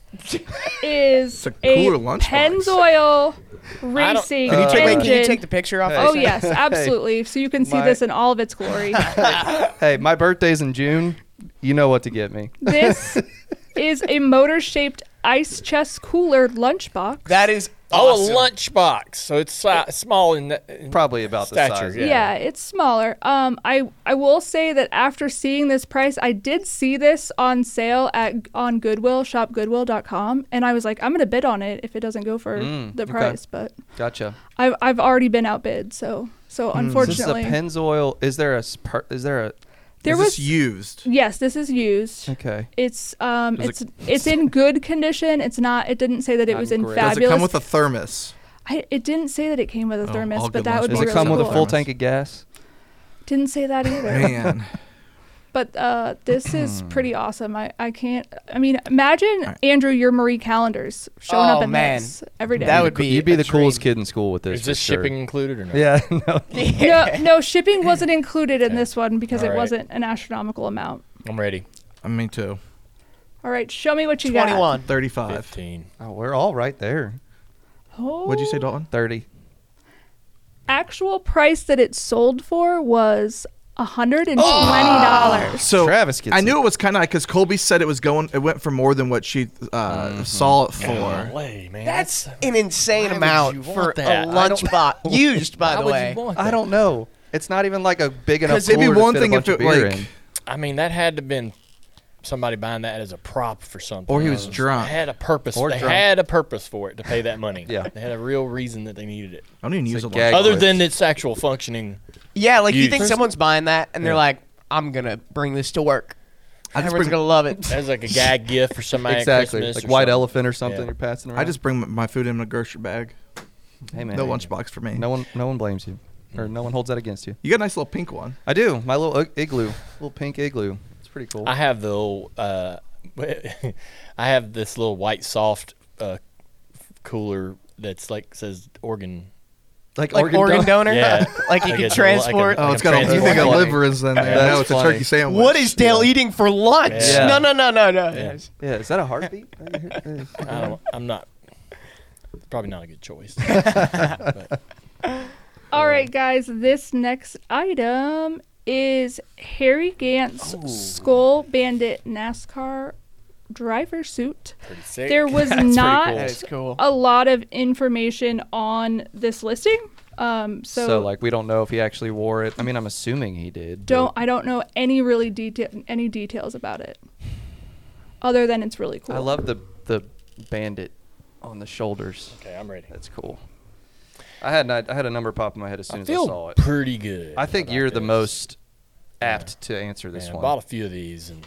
is a a, cooler lunchbox. Pennzoil Racing Can you, take, wait, engine. can you take the picture off? Oh this? yes, absolutely. So you can see My- this in all of its glory. Hey, my birthday's in June. You know what to get me. This is a motor-shaped ice chest cooler lunchbox. That is Oh, awesome. a lunchbox. So it's si- small in, the, in Probably about the stature. size. Yeah. Yeah, it's smaller. Um, I I will say that after seeing this price, I did see this on sale at on Goodwill, shop goodwill dot com, and I was like, I'm gonna bid on it if it doesn't go for Mm, the okay. price. But Gotcha. I've I've already been outbid, so so Is this a unfortunately, Pennzoil? Is there a spar- is there a there Is was this used? yes, this is used. okay? It's um Does it's it- it's in good condition. It's not. It didn't say that it Not was in great. Does fabulous. it come with a thermos? I, it didn't say that it came with a Oh, thermos, all but good that would lunchboxes be Does it really come with cool. a full tank of gas? Didn't say that either. Man. But uh, this is pretty awesome. I, I can't. I mean, imagine Andrew your Marie Callender's showing Oh, up in man. this every day. That would be You'd be a the coolest dream. kid in school with this. Is this for sure. shipping included or not? Yeah. No. no, no shipping wasn't included in Okay. this one because All it right. wasn't an astronomical amount. I'm ready. I mean, too. All right, show me what you got. twenty-one. thirty-five. fifteen. Oh, we're all right there. Oh, What'd you say, Dalton? Thirty. actual price that it sold for was one hundred twenty dollars. So Travis gets I knew it. it was kind of because Colby said it was going. It went for more than what she uh, saw it for. Golly, man. That's an insane Why would amount you for want a that? I don't- lunchbox. Used, by Why the would way. you want I that? don't know. It's not even like a big enough. Because it'd be cooler to one fit a thing if bunch of it beer like. in. I mean, that had to have been somebody buying that as a prop for something. Or he was It drunk. They had a purpose. Or they drunk. had a purpose for it to pay that money. Yeah. They had a real reason that they needed it. I don't even It's use a a gag lunchbox. Other Otherwise- than its actual functioning. Yeah, like you Used. think someone's buying that and they're Yeah. like, I'm going to bring this to work. I just Everyone's bring- going to love it. That's like a gag gift for somebody Exactly. at Christmas. Like or white something. elephant or something Yeah. you're passing around. I just bring m- my food in a grocery bag. hey man, No lunchbox for me. No one, no one blames you, or no one holds that against you. You got a nice little pink one. I do. My little ig- igloo, little pink igloo. It's pretty cool. I have the little, uh, I have this little white soft uh, cooler that's like says organ. like Like organ donor? Yeah. Like you Like can it's a- like a- transport. Oh, like it's got a. You transport think a plug. liver is in there? Yeah, No, that's it's a funny. turkey sandwich. What is Dale eating for lunch? Yeah. No, no, no, no, no. Yeah. Yeah, is that a heartbeat? I don't, I'm not. Probably not a good choice. But All right, guys, this next item is Harry Gant's Oh. Skull Bandit NASCAR driver suit. pretty sick. There was That's pretty not cool. That is cool. a lot of information on this listing. Um, so, So, like we don't know if he actually wore it. I mean, I'm assuming he did. but- don't I don't know any really detail any details about it, other than it's really cool. I love the the bandit on the shoulders. Okay, I'm ready. That's cool. I had I had a number pop in my head as soon I as I feel saw it. pretty good. I think about you're the this. most apt to answer this Man, I one. bought a few of these and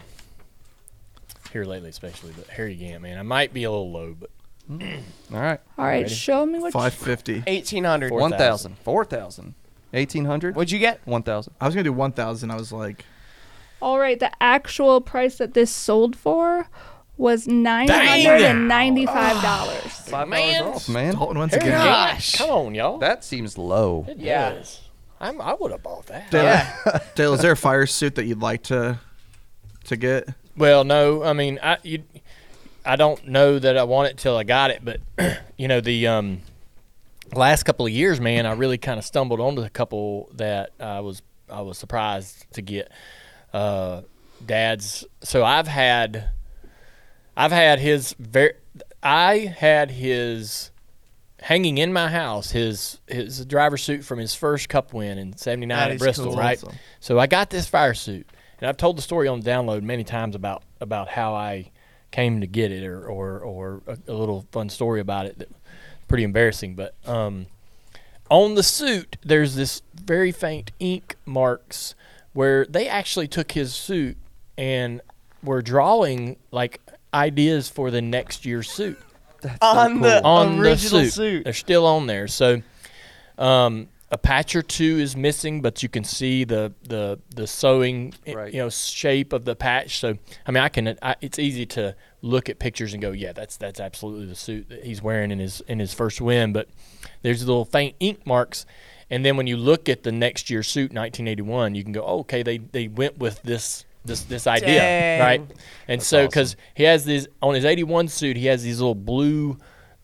here lately, especially. But Harry Gant, man, I might be a little low, but All right. All right, Ready? show me what. Five fifty. eighteen hundred. Four One thousand. thousand. Four thousand. Eighteen hundred. What'd you get? One thousand. I was gonna do one thousand. I was like, All right, the actual price that this sold for was nine hundred and ninety-five dollars. Five Man. dollars off, man. Dalton once Harry again. Gant, come on, y'all. That seems low. It Yeah. does. I'm, I would have bought that. Dale, Yeah. Dale, is there a fire suit that you'd like to to get? Well, no, I mean, I you, I don't know that I want it till I got it, but you know, the um, last couple of years, man, I really kind of stumbled onto a couple that I was I was surprised to get. Uh, Dad's. So I've had, I've had his very, I had his hanging in my house his his driver suit from his first Cup win in seventy-nine That at is Bristol, cool. right? Awesome. So I got this fire suit, and I've told the story on download many times about about how I came to get it, or or, or a, a little fun story about it that's pretty embarrassing. But um, on the suit, there's this very faint ink marks where they actually took his suit and were drawing like ideas for the next year's suit On the on original the suit. suit. They're still on there. So um, a patch or two is missing, but you can see the the the sewing, i- Right. you know, shape of the patch. So I mean, I can. I, it's easy to look at pictures and go, yeah, that's that's absolutely the suit that he's wearing in his in his first win. But there's little faint ink marks. And then when you look at the next year's suit, nineteen eighty-one, you can go, oh, okay, they, they went with this this this idea, Dang. right? And That's so awesome. because he has these on his eighty-one suit, he has these little blue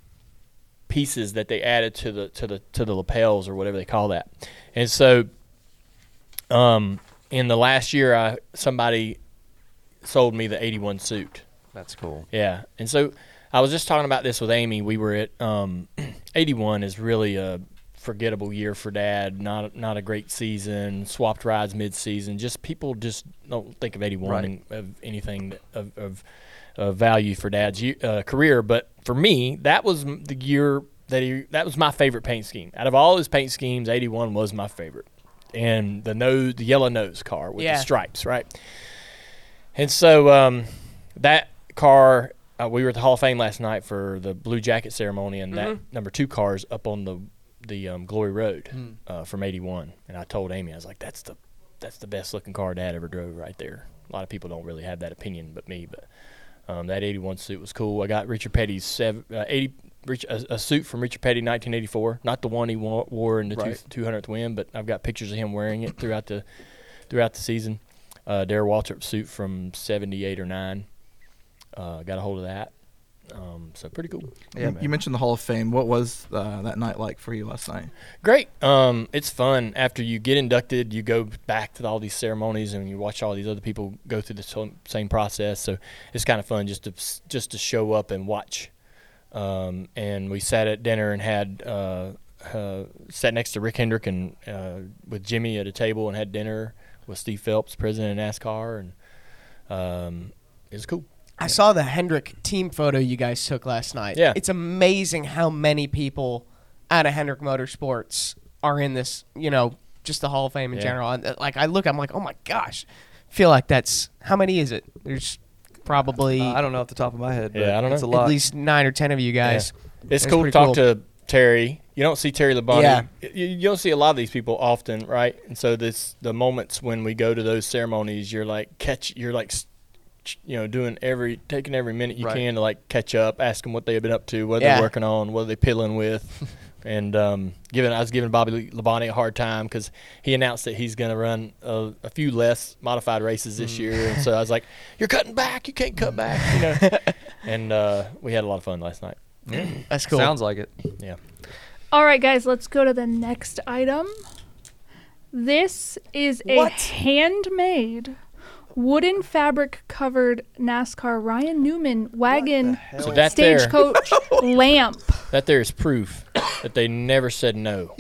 pieces that they added to the to the to the lapels or whatever they call that. And so, um, in the last year, I somebody sold me the eighty-one suit. That's cool. Yeah, and so I was just talking about this with Amy. We were at um, eighty-one is really a forgettable year for Dad. Not not a great season. Swapped rides mid-season. Just people just don't think of eighty-one Right. and of anything that- of, of of value for Dad's ye- uh, career. But for me, that was m- the year that he that was my favorite paint scheme. Out of all his paint schemes, eighty-one was my favorite. And the nose, the yellow nose car with Yeah. the stripes, right? And so um, that car. Uh, we were at the Hall of Fame last night for the Blue Jacket ceremony, and that number two car is up on the the um, Glory Road uh, from eighty-one. And I told Amy, I was like, "That's the that's the best looking car Dad ever drove right there." A lot of people don't really have that opinion, but me. But um, that eighty-one suit was cool. I got Richard Petty's seven, uh, eighty Rich, a, a suit from Richard Petty, nineteen eighty-four. Not the one he wo- wore in the Right. two hundredth win, but I've got pictures of him wearing it throughout the throughout the season. Uh, Darrell Waltrip suit from seventy-eight or nine. Uh, got a hold of that. Um, so pretty cool. you, you mentioned the Hall of Fame. What was uh, that night like for you last night? Great. Um, it's fun. After you get inducted, you go back to all these ceremonies and you watch all these other people go through the so- same process. So it's kind of fun just to just to show up and watch. Um, and we sat at dinner and had uh, uh, sat next to Rick Hendrick and uh, with Jimmy at a table and had dinner with Steve Phelps, president of NASCAR, and um, it was cool. I saw the Hendrick team photo you guys took last night. Yeah. It's amazing how many people out of Hendrick Motorsports are in this, you know, just the Hall of Fame in Yeah. general. And, uh, like, I look, I'm like, oh my gosh. feel like that's, how many is it? There's probably. Uh, I don't know off the top of my head. But Yeah, I don't it's know. a lot. At least nine or ten of you guys. Yeah. It's That's cool to pretty talk cool. to Terry. You don't see Terry Labonte. Yeah. You, you don't see a lot of these people often, right? And so this the moments when we go to those ceremonies, you're like catch, you're like, s- ch- you know, doing every taking every minute you Right. can to like catch up, ask them what they've been up to, what Yeah. they're working on, what are they piddling with, and um, giving I was giving Bobby Labonte a hard time because he announced that he's going to run a, a few less modified races this Mm. year, and so I was like, "You're cutting back, you can't cut back," you know. And uh, we had a lot of fun last night. That's cool. Sounds like it. Yeah. All right, guys, let's go to the next item. This is a What? handmade wooden fabric covered NASCAR Ryan Newman wagon So that there, stagecoach lamp. that there is proof that they never said no.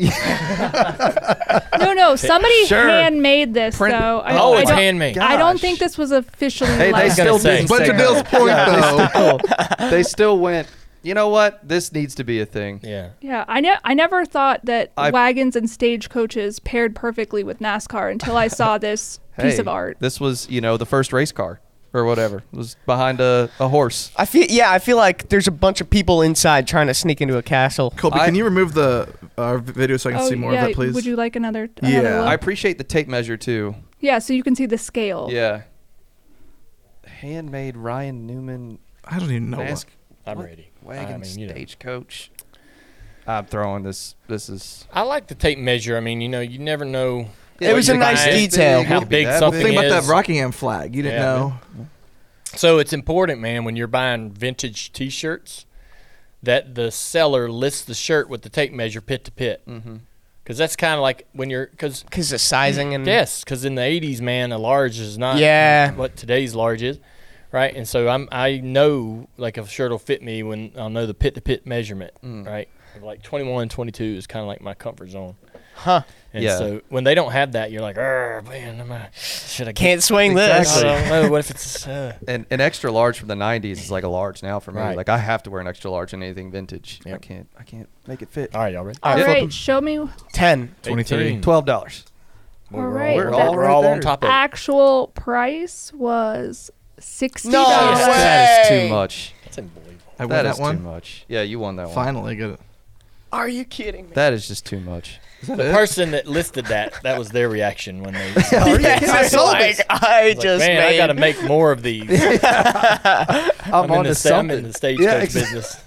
No, no, somebody Sure. handmade this Print- though. I, Oh, I it's don't- handmade. I don't Gosh. think this was officially. Hey, they left. gonna still say. didn't But say to no. Dale's point, though, Still- they still went. You know what? This needs to be a thing. Yeah. Yeah, I ne- I never thought that I- wagons and stagecoaches paired perfectly with NASCAR until I saw this piece Hey, of art. This was, you know, the first race car or whatever. It was behind a, a horse. I feel yeah, I feel like there's a bunch of people inside trying to sneak into a castle. Colby, I- can you remove the uh, video so I can Oh, see more yeah, of that, please? would you like another? Yeah. another look? I appreciate the tape measure too. yeah, so you can see the scale. Yeah. Handmade Ryan Newman I don't even know. Nas- What. I'm what? ready. wagon I mean, you know. stagecoach. I'm throwing this. This is. I like the tape measure. I mean, you know, you never know. It was a you're nice buying, detail. How big That something Think about is. that Rockingham flag. You didn't Yeah. know. So it's important, man, when you're buying vintage T-shirts, that the seller lists the shirt with the tape measure pit to pit. Mm-hmm. Because that's kind of like when you're, because Because of sizing and. yes, because in the eighties, man, a large is not Yeah. what today's large is, right? And so I'm I know like if a shirt will fit me when I'll know the pit to pit measurement, Mm. right? Like twenty-one, twenty-two is kind of like my comfort zone. Huh. And Yeah. so when they don't have that, you're like, "Arr, man, am I, should I get Can't swing I this. don't know. What if it's uh, And an extra large from the nineties is like a large now for me. Right. Like I have to wear an extra large in anything vintage. I Yep. can't. I can't make it fit. all right, y'all ready? All Yeah. right, show me ten. twenty-three. eighteen. Twelve dollars. We're, All all- right, we're that- all, we're all right on there. top of it. actual price was sixty No dollars. way. That is Hey. too much. That's unbelievable. I won That that is too one. much. Yeah, you won that one. Finally, get it. Are you kidding me? That is just too much. Is that The it? person that listed that, that was their reaction when they. I sold it. I Like, just man, I made. got to make more of these. I'm, I'm, on in to the, sta- I'm something. in the stagecoach Yeah, ex- business.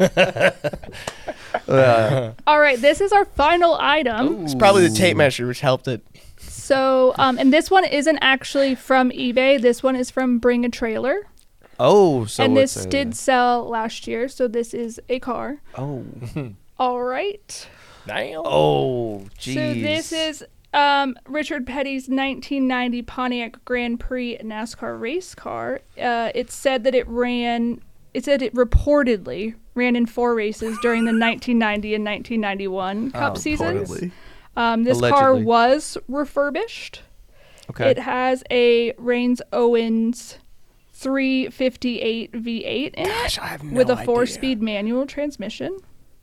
Uh, All right, this is our final item. It's probably the tape measure which helped it. So, um, and this one isn't actually from eBay. This one is from Bring a Trailer. Oh, so and it's this a- did sell last year. So this is a car. Oh. All right. Damn. Oh, geez. So this is um, Richard Petty's nineteen ninety Pontiac Grand Prix NASCAR race car. Uh, it said that it ran. It said it reportedly ran in four races during the nineteen ninety and nineteen ninety-one Cup Oh, seasons. reportedly. Um, this car Allegedly. was refurbished. Okay. It has a Rains Owens three fifty-eight V eight in Gosh, it I have no with a idea. four-speed manual transmission.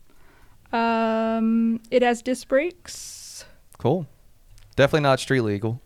Um, it has disc brakes. Cool. Definitely not street legal.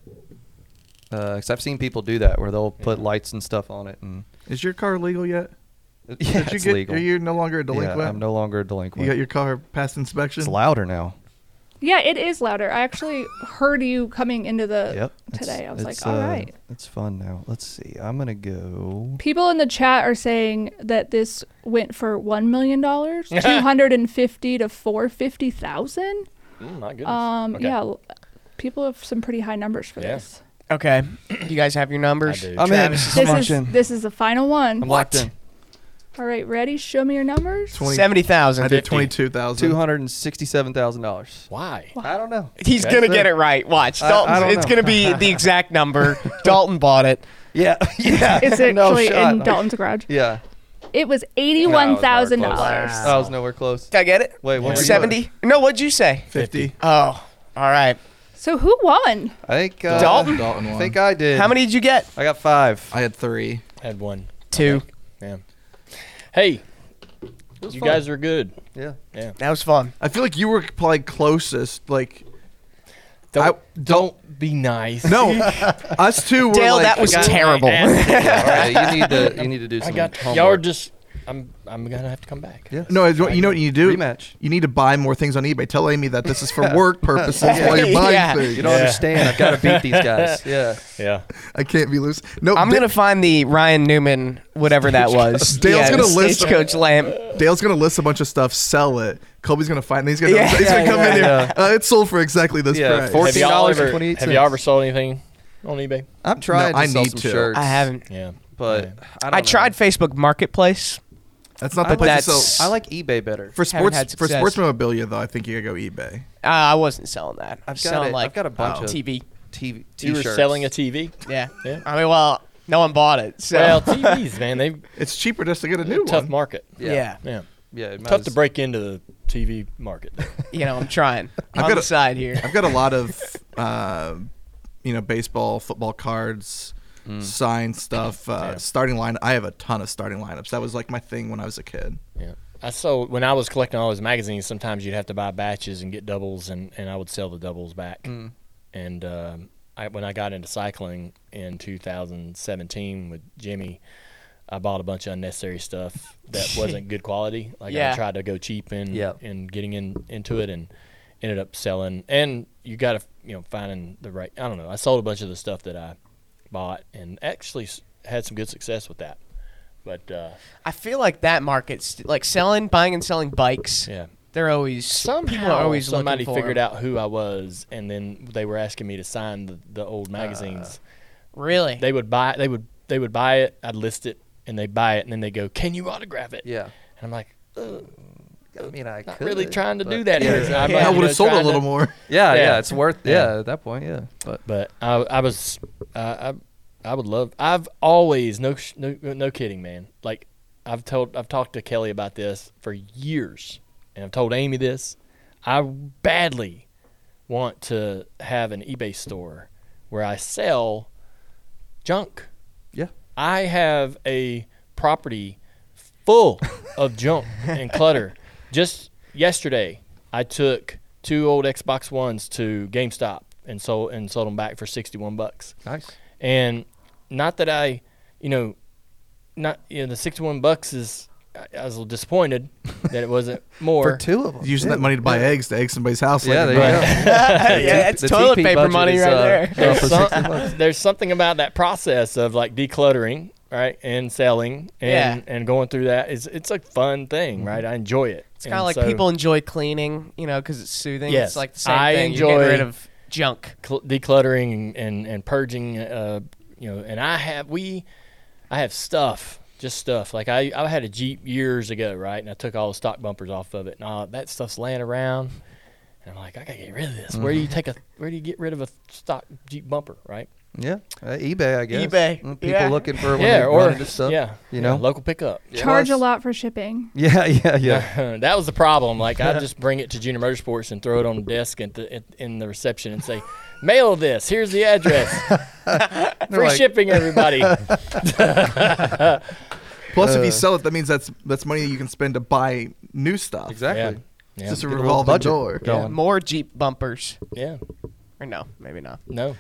Uh, cause I've seen people do that where they'll put lights and stuff on it. And Is your car legal yet? yeah, Did you it's get, legal. Are you no longer a delinquent? Yeah, I'm no longer a delinquent. You got your car past inspection? It's louder now. Yeah, it is louder. I actually heard you coming into the Yep. today. It's- I was like, it's, all uh, right. It's fun now. Let's see. I'm gonna go. People in the chat are saying that this went for one million dollars, two hundred and fifty to four fifty thousand. Mm, my goodness. Um, Okay. yeah, l- people have some pretty high numbers for Yeah. this. Okay. You guys have your numbers? I do. I'm Travis is in. This is watching. this is the final one. I'm locked in. All right, ready? Show me your numbers. twenty seventy thousand. I did fifty. twenty-two thousand. Two hundred and sixty-seven thousand dollars. Why? I don't know. He's Okay. going to get it right. Watch. I- Dalton's, I don't it's know. going to be the exact number. Dalton bought it. Yeah. yeah. It's No actually shot. in Dalton's garage. Yeah. It was eighty-one thousand No, dollars. I was nowhere close. Did I get it? Wait, what were you seventy? No, what'd you say? fifty. Oh, all right. So who won? I think uh, Dalton? Dalton I won. think I did. How many did you get? I got five. I had three. I had one. Two. Yeah. Hey, you fun. guys are good. Yeah. Yeah. That was fun. I feel like you were probably closest. Like, Don't, I- don't be nice. no, us two were Dale, like, that was I got my terrible. ass kicked. Yeah, you need to you need to do I some got homework. y'all are just. I'm. I'm gonna have to come back. Yeah. No, it's what- you know what you need to do? Rematch. You need to buy more things on eBay. Tell Amy that this is for work purposes while you're buying Yeah. things. You don't Yeah. understand. I've got to beat these guys. Yeah. Yeah. I can't be loose. No, I'm Da- going to find the Ryan Newman, whatever that was. Dale's yeah, gonna the list- Stagecoach lamp. Dale's gonna list a bunch of stuff, sell it. Colby's gonna find. He's gonna. Yeah. he's gonna Yeah, come yeah, in here. yeah. Uh, it's sold for exactly this Yeah, price. fourteen Have y'all dollars and ever? twenty-eight Have y'all cents. ever sold anything on eBay? I'm trying No, to I sell need some to. shirts. I haven't. Yeah. But Yeah. I, don't I know. tried Facebook Marketplace. That's not I the like, place that's- to sell. I like eBay better. For sports, had for success. sports memorabilia though, I think you gotta go eBay. Uh, I wasn't selling that. I I've was got selling it. like I've got a bunch oh, of T V. T V You were t-shirts. selling a T V. Yeah. Yeah. I mean, well, no one bought it. So. Well, T Vs, man, they It's cheaper just to get a new tough one. market. yeah. Yeah. Yeah. it might Tough as- to break into the T V market. You know, I'm trying. I've on got the a- side here. I've got a lot of, uh, you know, baseball, football cards, signed stuff. Uh, Yeah. Starting line. I have a ton of starting lineups. That was like my thing when I was a kid. Yeah. I sold when I was collecting all those magazines. Sometimes you'd have to buy batches and get doubles, and, and I would sell the doubles back. And um, I, when I got into cycling in two thousand seventeen with Jimmy, I bought a bunch of unnecessary stuff that wasn't good quality. Like Yeah. I tried to go cheap in Yep. in getting in into it, and ended up selling. And you got to you know finding the right. I don't know. I sold a bunch of the stuff that I bought, and actually s- had some good success with that. But uh, I feel like that market's like selling, buying, and selling bikes. yeah. They're always Somehow people are always somebody looking for figured 'em. out who I was, and then they were asking me to sign the, the old magazines. Really? they would buy they would they would buy it. I'd list it, and they buy it, and then they go, "Can you autograph it?" Yeah. And I'm like, Ugh, I mean, I not could, really trying to but- do that Yeah, here. exactly. I'm Yeah. like, I you would know, have sold a trying little to- more. Yeah, yeah, Yeah. it's worth. Yeah. Yeah. at that point, yeah. But But I I was uh, I I would love. I've always no sh- no no kidding, man. Like I've told I've talked to Kelly about this for years, and I've told Amy this. I badly want to have an eBay store where I sell junk. yeah, I have a property full of junk and clutter. Just yesterday, I took two old Xbox Ones to GameStop and sold and sold them back for sixty-one bucks. nice. And not that I, you know, not you know the sixty-one bucks is. I I was a little disappointed that it wasn't more. For two of them, Using yeah. that money to buy eggs to egg somebody's house. Yeah, like there you a- go. yeah, it's The toilet T P paper budget money is, right uh, there. There's, for some, sixty bucks. there's something about that process of like decluttering, right, and selling, and Yeah. and going through that is it's a fun thing, right? I enjoy it. It's kind of like people enjoy cleaning, you know, because it's soothing. Yes, it's like the same I thing. You're enjoy- getting rid of junk. cl- decluttering and, and, and purging, uh, you know, and I have, we, I have stuff, just stuff. Like I, I had a Jeep years ago, right? And I took all the stock bumpers off of it and all that stuff's laying around. And I'm like, I gotta get rid of this. Where do you take a, where do you get rid of a stock Jeep bumper, right? Yeah, uh, eBay, I guess. eBay, Mm, People yeah. looking for when Yeah, they or, run into stuff. yeah, you yeah, know. local pickup. Charge a Plus- lot for shipping. Yeah, yeah, yeah. That was the problem. Like, I'd just bring it to Junior Motorsports and throw it on the desk at the, at, in the reception and say, mail this. Here's the address. Free like- shipping, everybody. Plus, if you sell it, that means that's that's money you can spend to buy new stuff. Exactly. Yeah. It's just a Get a little revolving budget door. going. Yeah, more Jeep bumpers. Yeah. Or no, maybe not. No.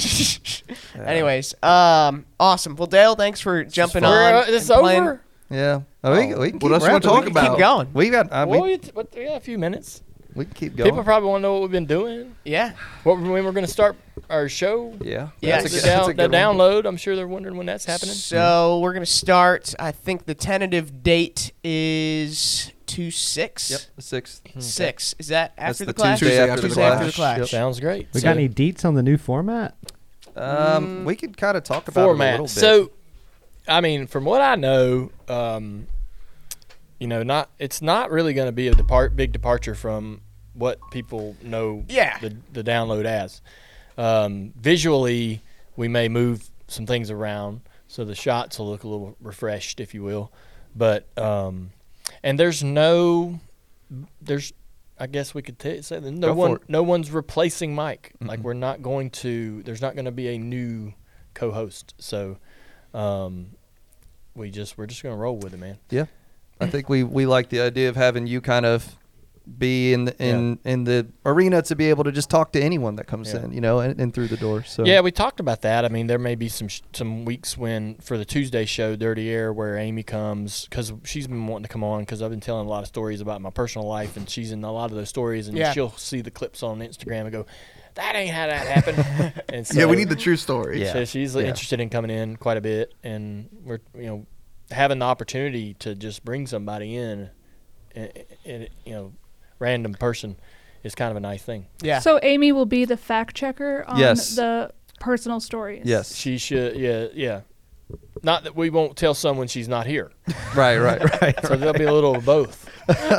Anyways, um, awesome. Well, Dale, thanks for jumping on. We're, uh, it's and playing- over? Yeah. Oh, we, we can What keep else you wanna rapping. talk We can about? Keep going. We got. Uh, Well, we, it's, what, yeah, a few minutes. we can keep going. People probably want to know what we've been doing. Yeah. What when we're going to start our show. yeah. Yeah, That's a The, good- down, that's a the good one. download. I'm sure they're wondering when that's happening. So we're gonna start. I think the tentative date is two six. Yep. The sixth. Six. Is that after That's the, the clash? Tuesday after Tuesday the after the clash. clash. Yep. Sounds great. We So- got any deets on the new format? Um, we could kind of talk about format. it a little bit. So, I mean, from what I know, um, you know, not it's not really going to be a depart big departure from what people know. Yeah. The the download as. Um, visually, we may move some things around so the shots will look a little refreshed, if you will. But um, and there's no, there's. I guess we could t- say that no Go for one, it. no one's replacing Mike. Like we're not going to. There's not going to be a new co-host. So, um, we just we're just going to roll with it, man. Yeah, I think we, we like the idea of having you kind of be in the, in in the arena to be able to just talk to anyone that comes Yeah. in, you know, and, and through the door. So Yeah, we talked about that. I mean, there may be some sh- some weeks when for the Tuesday show, Dirty Air, where Amy comes because she's been wanting to come on because I've been telling a lot of stories about my personal life, and she's in a lot of those stories, and Yeah. she'll see the clips on Instagram and go, "That ain't how that happened." And so, Yeah, we need the true story. Yeah. So she's Yeah. interested in coming in quite a bit, and we're you know having the opportunity to just bring somebody in, and, and you know, random person is kind of a nice thing. Yeah. So Amy will be the fact checker on Yes. the personal stories. yes, She should, yeah, yeah. Not that we won't tell someone she's not here. right, right, right. So there'll be a little of both.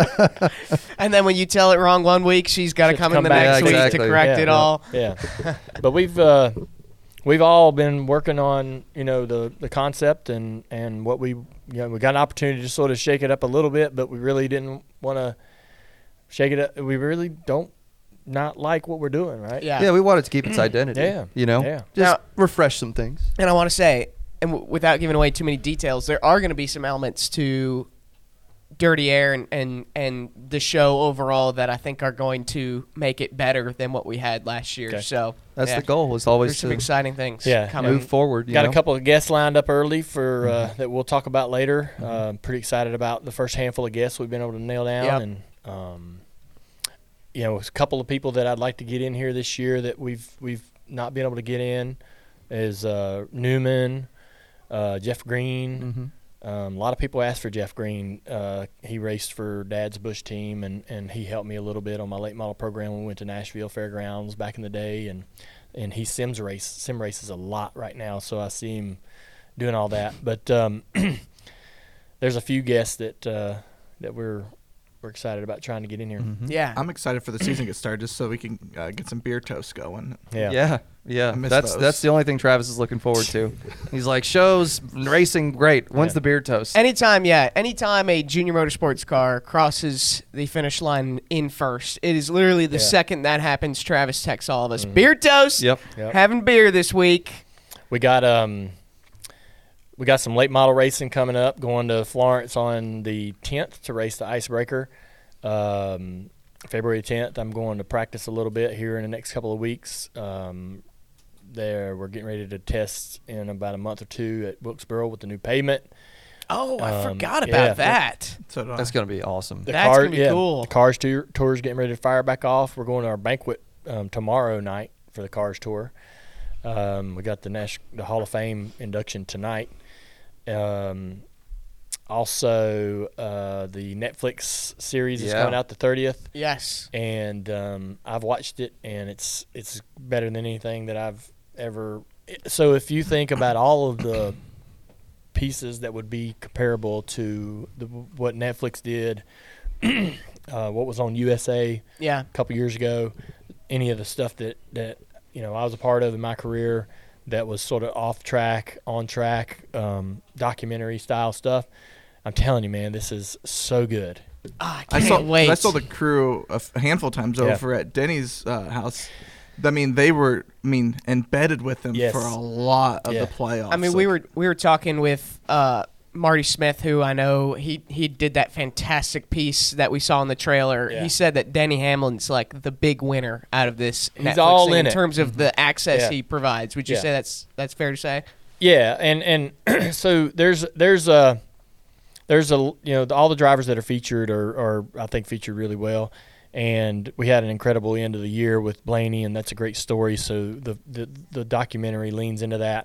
And then when you tell it wrong one week, she's got to She's come to in the come back. next Yeah, week exactly. to correct Yeah, it yeah, all. Yeah. But we've uh, we've all been working on, you know, the, the concept and, and what we, you know, we got an opportunity to sort of shake it up a little bit, but we really didn't want to shake it up. We really don't not like what we're doing, right? Yeah. Yeah, we wanted to keep its identity. Yeah. you know, Yeah. just Now- refresh some things. And I want to say, and w- without giving away too many details, there are going to be some elements to Dirty Air and, and, and the show overall that I think are going to make it better than what we had last year. Okay. So That's yeah, the goal. Was always There's some to exciting things Yeah. coming. move forward. You Got know? a couple of guests lined up early for uh, that we'll talk about later. Uh, pretty excited about the first handful of guests we've been able to nail down, Yep. and um, you know, a couple of people that I'd like to get in here this year that we've we've not been able to get in is uh, Newman, uh, Jeff Green. Um, a lot of people asked for Jeff Green. Uh, he raced for Dad's Bush team, and, and he helped me a little bit on my late model program when we went to Nashville Fairgrounds back in the day, and and he sims race sim races a lot right now, so I see him doing all that. But um, there's a few guests that uh, that we're we're excited about trying to get in here. Yeah. I'm excited for the season to get started just so we can uh, get some beer toast going. Yeah. Yeah, yeah. I miss That's those. that's the only thing Travis is looking forward to. He's like, shows, racing, great. When's Yeah. the beer toast? Anytime, yeah. Anytime a junior motorsports car crosses the finish line in first, it is literally the Yeah. second that happens, Travis texts all of us, beer toast. Yep. Yep. Having beer this week. We got um we got some late model racing coming up. Going to Florence on the tenth to race the Icebreaker. Um, February tenth, I'm going to practice a little bit here in the next couple of weeks. Um, there, we're getting ready to test in about a month or two at Wilkesboro with the new pavement. Oh, I Um, forgot yeah. about that. So do I. That's gonna be awesome. The That's car- gonna be yeah, cool. The Cars tour tour's getting ready to fire back off. We're going to our banquet um, tomorrow night for the Cars tour. Um, we got the Nash, the Hall of Fame induction tonight. Um, also uh, the Netflix series is Yeah. coming out the thirtieth. Yes. And um, I've watched it, and it's it's better than anything that I've ever. So if you think about all of the pieces that would be comparable to the, what Netflix did, uh, what was on U S A Yeah. a couple years ago, any of the stuff that, that you know I was a part of in my career that was sort of off track, on track, um, documentary style stuff. I'm telling you, man, this is so good. Oh, I I can't saw wait. I saw the crew a f- handful of times Yeah. over at Denny's uh, house. I mean, they were I mean embedded with him Yes. for a lot of Yeah. the playoffs. I mean, we Like, were we were talking with uh, Marty Smith, who I know he he did that fantastic piece that we saw in the trailer. Yeah. He said that Denny Hamlin's like the big winner out of this. He's Netflix all thing in in it. terms of the access Yeah. he provides. Would you Yeah. say that's that's fair to say? Yeah, and and so there's there's a there's a you know all the drivers that are featured are, are I think featured really well, and we had an incredible end of the year with Blaney, and that's a great story. So the the, the documentary leans into that,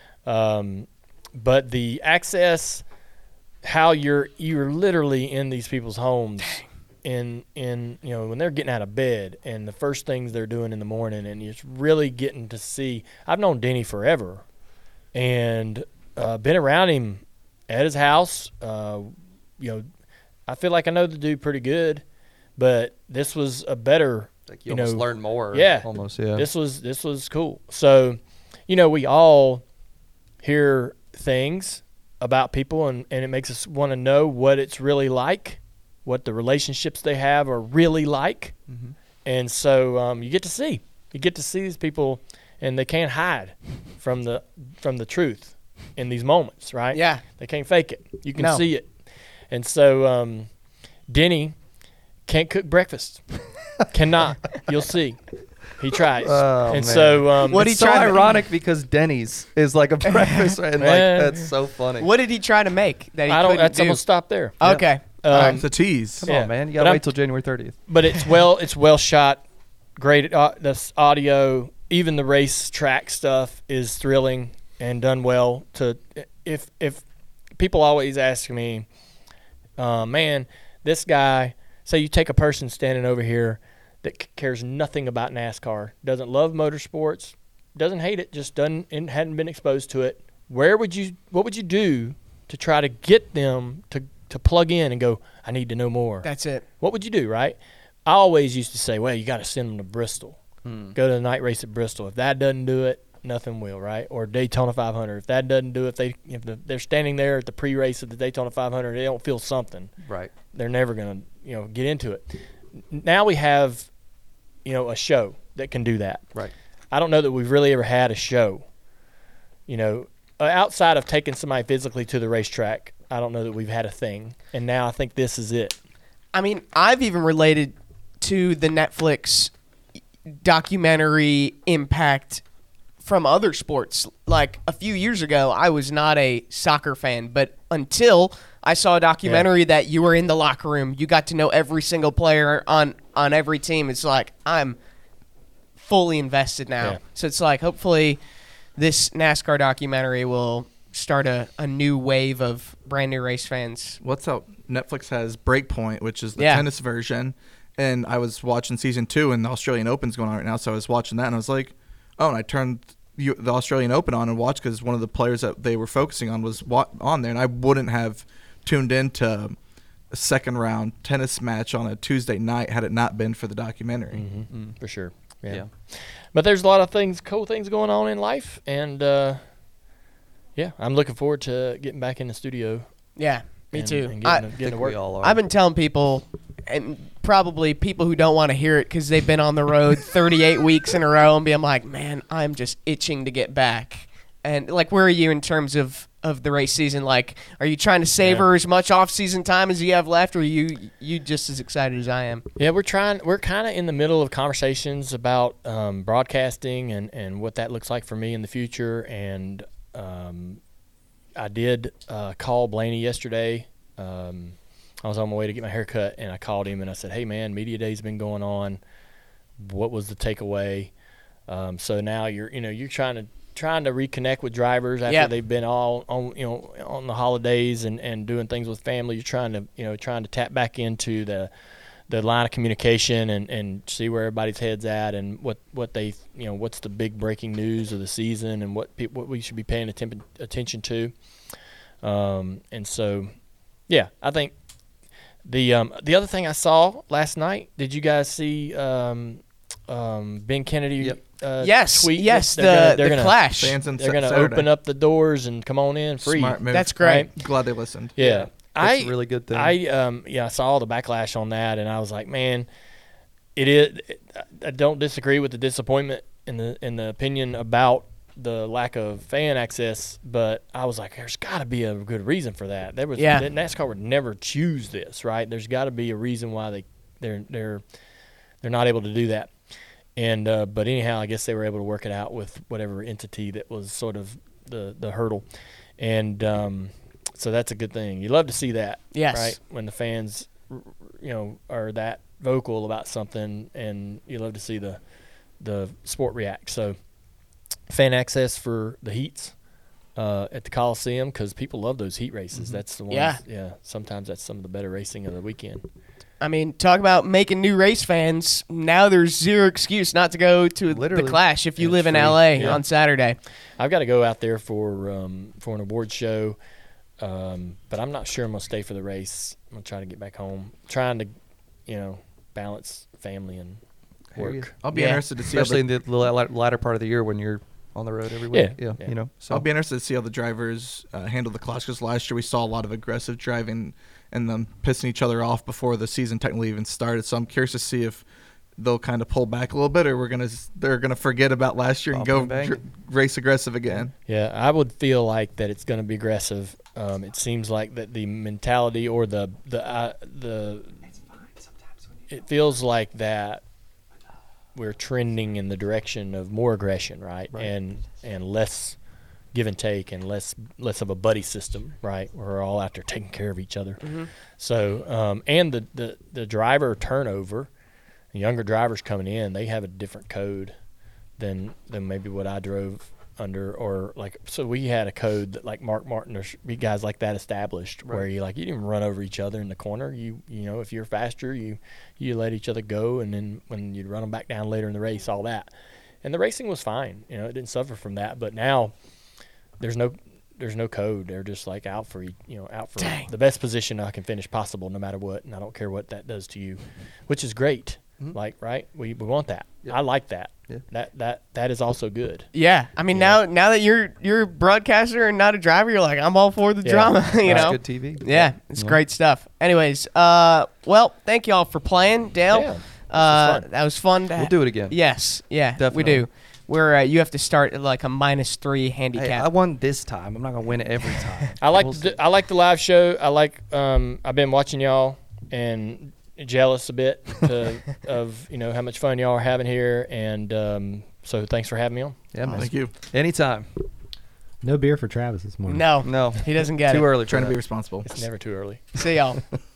um, but the access, how you're you're literally in these people's homes. In, in you know when they're getting out of bed and the first things they're doing in the morning, and you're really getting to see. I've known Denny forever, and uh, been around him at his house. Uh, you know, I feel like I know the dude pretty good, but this was a better. Like you, you almost know, learn more. Yeah, Almost, yeah. This was this was cool. So, you know, we all hear things about people, and, and it makes us want to know what it's really like, what the relationships they have are really like. Mm-hmm. And so um, you get to see. You get to see these people, and they can't hide from the from the truth in these moments, right? Yeah. They can't fake it. You can No. see it. And so um, Denny can't cook breakfast. Cannot. You'll see. He tries. Oh, and man. so um, What It's he so tried to- ironic because Denny's is like a breakfast, and like Yeah. that's so funny. What did he try to make that he I don't. couldn't That's do? I'm gonna stop there. Okay. Um, it's a tease. Come yeah. on, man! You But gotta I'm- wait till January thirtieth. But it's well. It's well shot. Great. Uh, this audio, even the race track stuff is thrilling and done well. To if if people always ask me, uh, man, this guy. Say you take a person standing over here that c- cares nothing about NASCAR, doesn't love motorsports, doesn't hate it, just doesn't and hadn't been exposed to it. Where would you? What would you do to try to get them to to plug in and go? I need to know more. That's it. What would you do, right? I always used to say, well, you got to send them to Bristol. Hmm. Go to the night race at Bristol. If that doesn't do it, nothing will, right? Or Daytona five hundred. If that doesn't do it, if, they, if the, they're standing there at the pre-race of the Daytona five hundred, they don't feel something. Right. They're never going to, you know, get into it. N- Now we have, you know, a show that can do that. Right. I don't know that we've really ever had a show, you know, uh, outside of taking somebody physically to the racetrack. I don't know that we've had a thing. And now I think this is it. I mean, I've even related to the Netflix documentary impact from other sports. Like a few years ago, I was not a soccer fan, but until I saw a documentary Yeah. that you were in the locker room, you got to know every single player on, on every team. It's like, I'm fully invested now. Yeah. So it's like, hopefully this NASCAR documentary will start a, a new wave of brand new race fans. What's up? Netflix has Breakpoint, which is the Yeah. tennis version, and I was watching season two, and the Australian Open's going on right now, so I was watching that, and I was like, oh, and I turned the the Australian Open on and watched because one of the players that they were focusing on was wa- on there, and I wouldn't have tuned into a second round tennis match on a Tuesday night had it not been for the documentary. Mm-hmm. For sure. Yeah. Yeah. But there's a lot of things, cool things going on in life, and uh, yeah, I'm looking forward to getting back in the studio. Yeah, me and, too. And getting, I- to, I getting think to work. we all are. I've been telling people, and probably people who don't want to hear it because they've been on the road thirty-eight weeks in a row, and be I'm like, man, I'm just itching to get back. And like, where are you in terms of, of the race season? Like, are you trying to savor as much off season time as you have left, or are you you just as excited as I am? Yeah, we're trying. We're kind of in the middle of conversations about um, broadcasting and, and what that looks like for me in the future. And um, I did uh, call Blaney yesterday. Um, I was on my way to get my hair cut, and I called him and I said, "Hey, man, media day's been going on. What was the takeaway?" Um, so now you're, you know, you're trying to trying to reconnect with drivers after Yep. they've been all on you know on the holidays and, and doing things with family. You're trying to you know trying to tap back into the the line of communication and, and see where everybody's head's at and what, what they you know what's the big breaking news of the season and what pe- what we should be paying atten- attention to. Um, and so, yeah, I think the um, the other thing I saw last night. Did you guys see um, um, Ben Kennedy? Yep. Uh, Yes, tweet yes, that they're the- gonna, they're the gonna, Clash. Fans on They're going to Saturday. open up the doors and come on in free. Smart move. That's great. Right? Glad they listened. Yeah. That's I, a really good thing. I um yeah, I saw the backlash on that, and I was like, man, it is. It, I don't disagree with the disappointment in the in the opinion about the lack of fan access, but I was like, there's got to be a good reason for that. There was Yeah. NASCAR would never choose this, right? There's got to be a reason why they they're they're they're not able to do that. And uh, but anyhow, I guess they were able to work it out with whatever entity that was sort of the the hurdle, and. um So that's a good thing. You love to see that, Yes. right? When the fans, you know, are that vocal about something, and you love to see the the sport react. So, fan access for the heats uh, at the Coliseum because people love those heat races. That's the ones. Yeah. yeah. Sometimes that's some of the better racing of the weekend. I mean, talk about making new race fans. Now there's zero excuse not to go to Literally. the Clash if you It's live in free. L A Yeah. on Saturday. I've got to go out there for um, for an award show. Um, but I'm not sure I'm gonna stay for the race. I'm gonna try to get back home, trying to, you know, balance family and Hear you. work. I'll be Yeah. interested to see. how Especially the, in the la- latter part of the year when you're on the road every week. Yeah. Yeah, Yeah. you know. So I'll be interested to see how the drivers uh, handle the Clash because last year we saw a lot of aggressive driving and them pissing each other off before the season technically even started. So I'm curious to see if they'll kind of pull back a little bit, or we're gonna they're gonna forget about last year and Bump go and bang. dr- race aggressive again. Yeah, I would feel like that it's going to be aggressive. Um, it seems like that the mentality or the the uh, the it feels like that we're trending in the direction of more aggression, right? Right. And and less give and take and less less of a buddy system, right? We're all out there taking care of each other. So um, and the, the the driver turnover, the younger drivers coming in, they have a different code than than maybe what I drove under, or like so we had a code that like Mark Martin or sh- guys like that established where you like you didn't run over each other in the corner. You you know if you're faster, you you let each other go, and then when you'd run them back down later in the race, all that, and the racing was fine. You know it didn't suffer from that. But now there's no there's no code. They're just like out for you know out for Dang. the best position I can finish possible, no matter what, and I don't care what that does to you, which is great. Like right, we we want that. I like that. Yeah. That that that is also good. Yeah, I mean now now that you're you're a broadcaster and not a driver, you're like I'm all for the Yeah. drama. You That's know, good T V. Yeah, it's Yeah. great stuff. Anyways, uh, well, thank y'all for playing, Dale. Yeah, this uh, was fun. that was fun. To We'll do it again. Yes, yeah, we Definitely. do. Where uh, you have to start at like a minus three handicap. Hey, I won this time. I'm not gonna win it every time. I like We'll the, see. I like the live show. I like um I've been watching y'all and jealous a bit to, of you know how much fun y'all are having here, and um so thanks for having me on. Yeah, man. Thank you. Anytime. No beer for Travis this morning. no, No, he doesn't get too it. early. for Trying to that. be responsible. It's never too early. See y'all.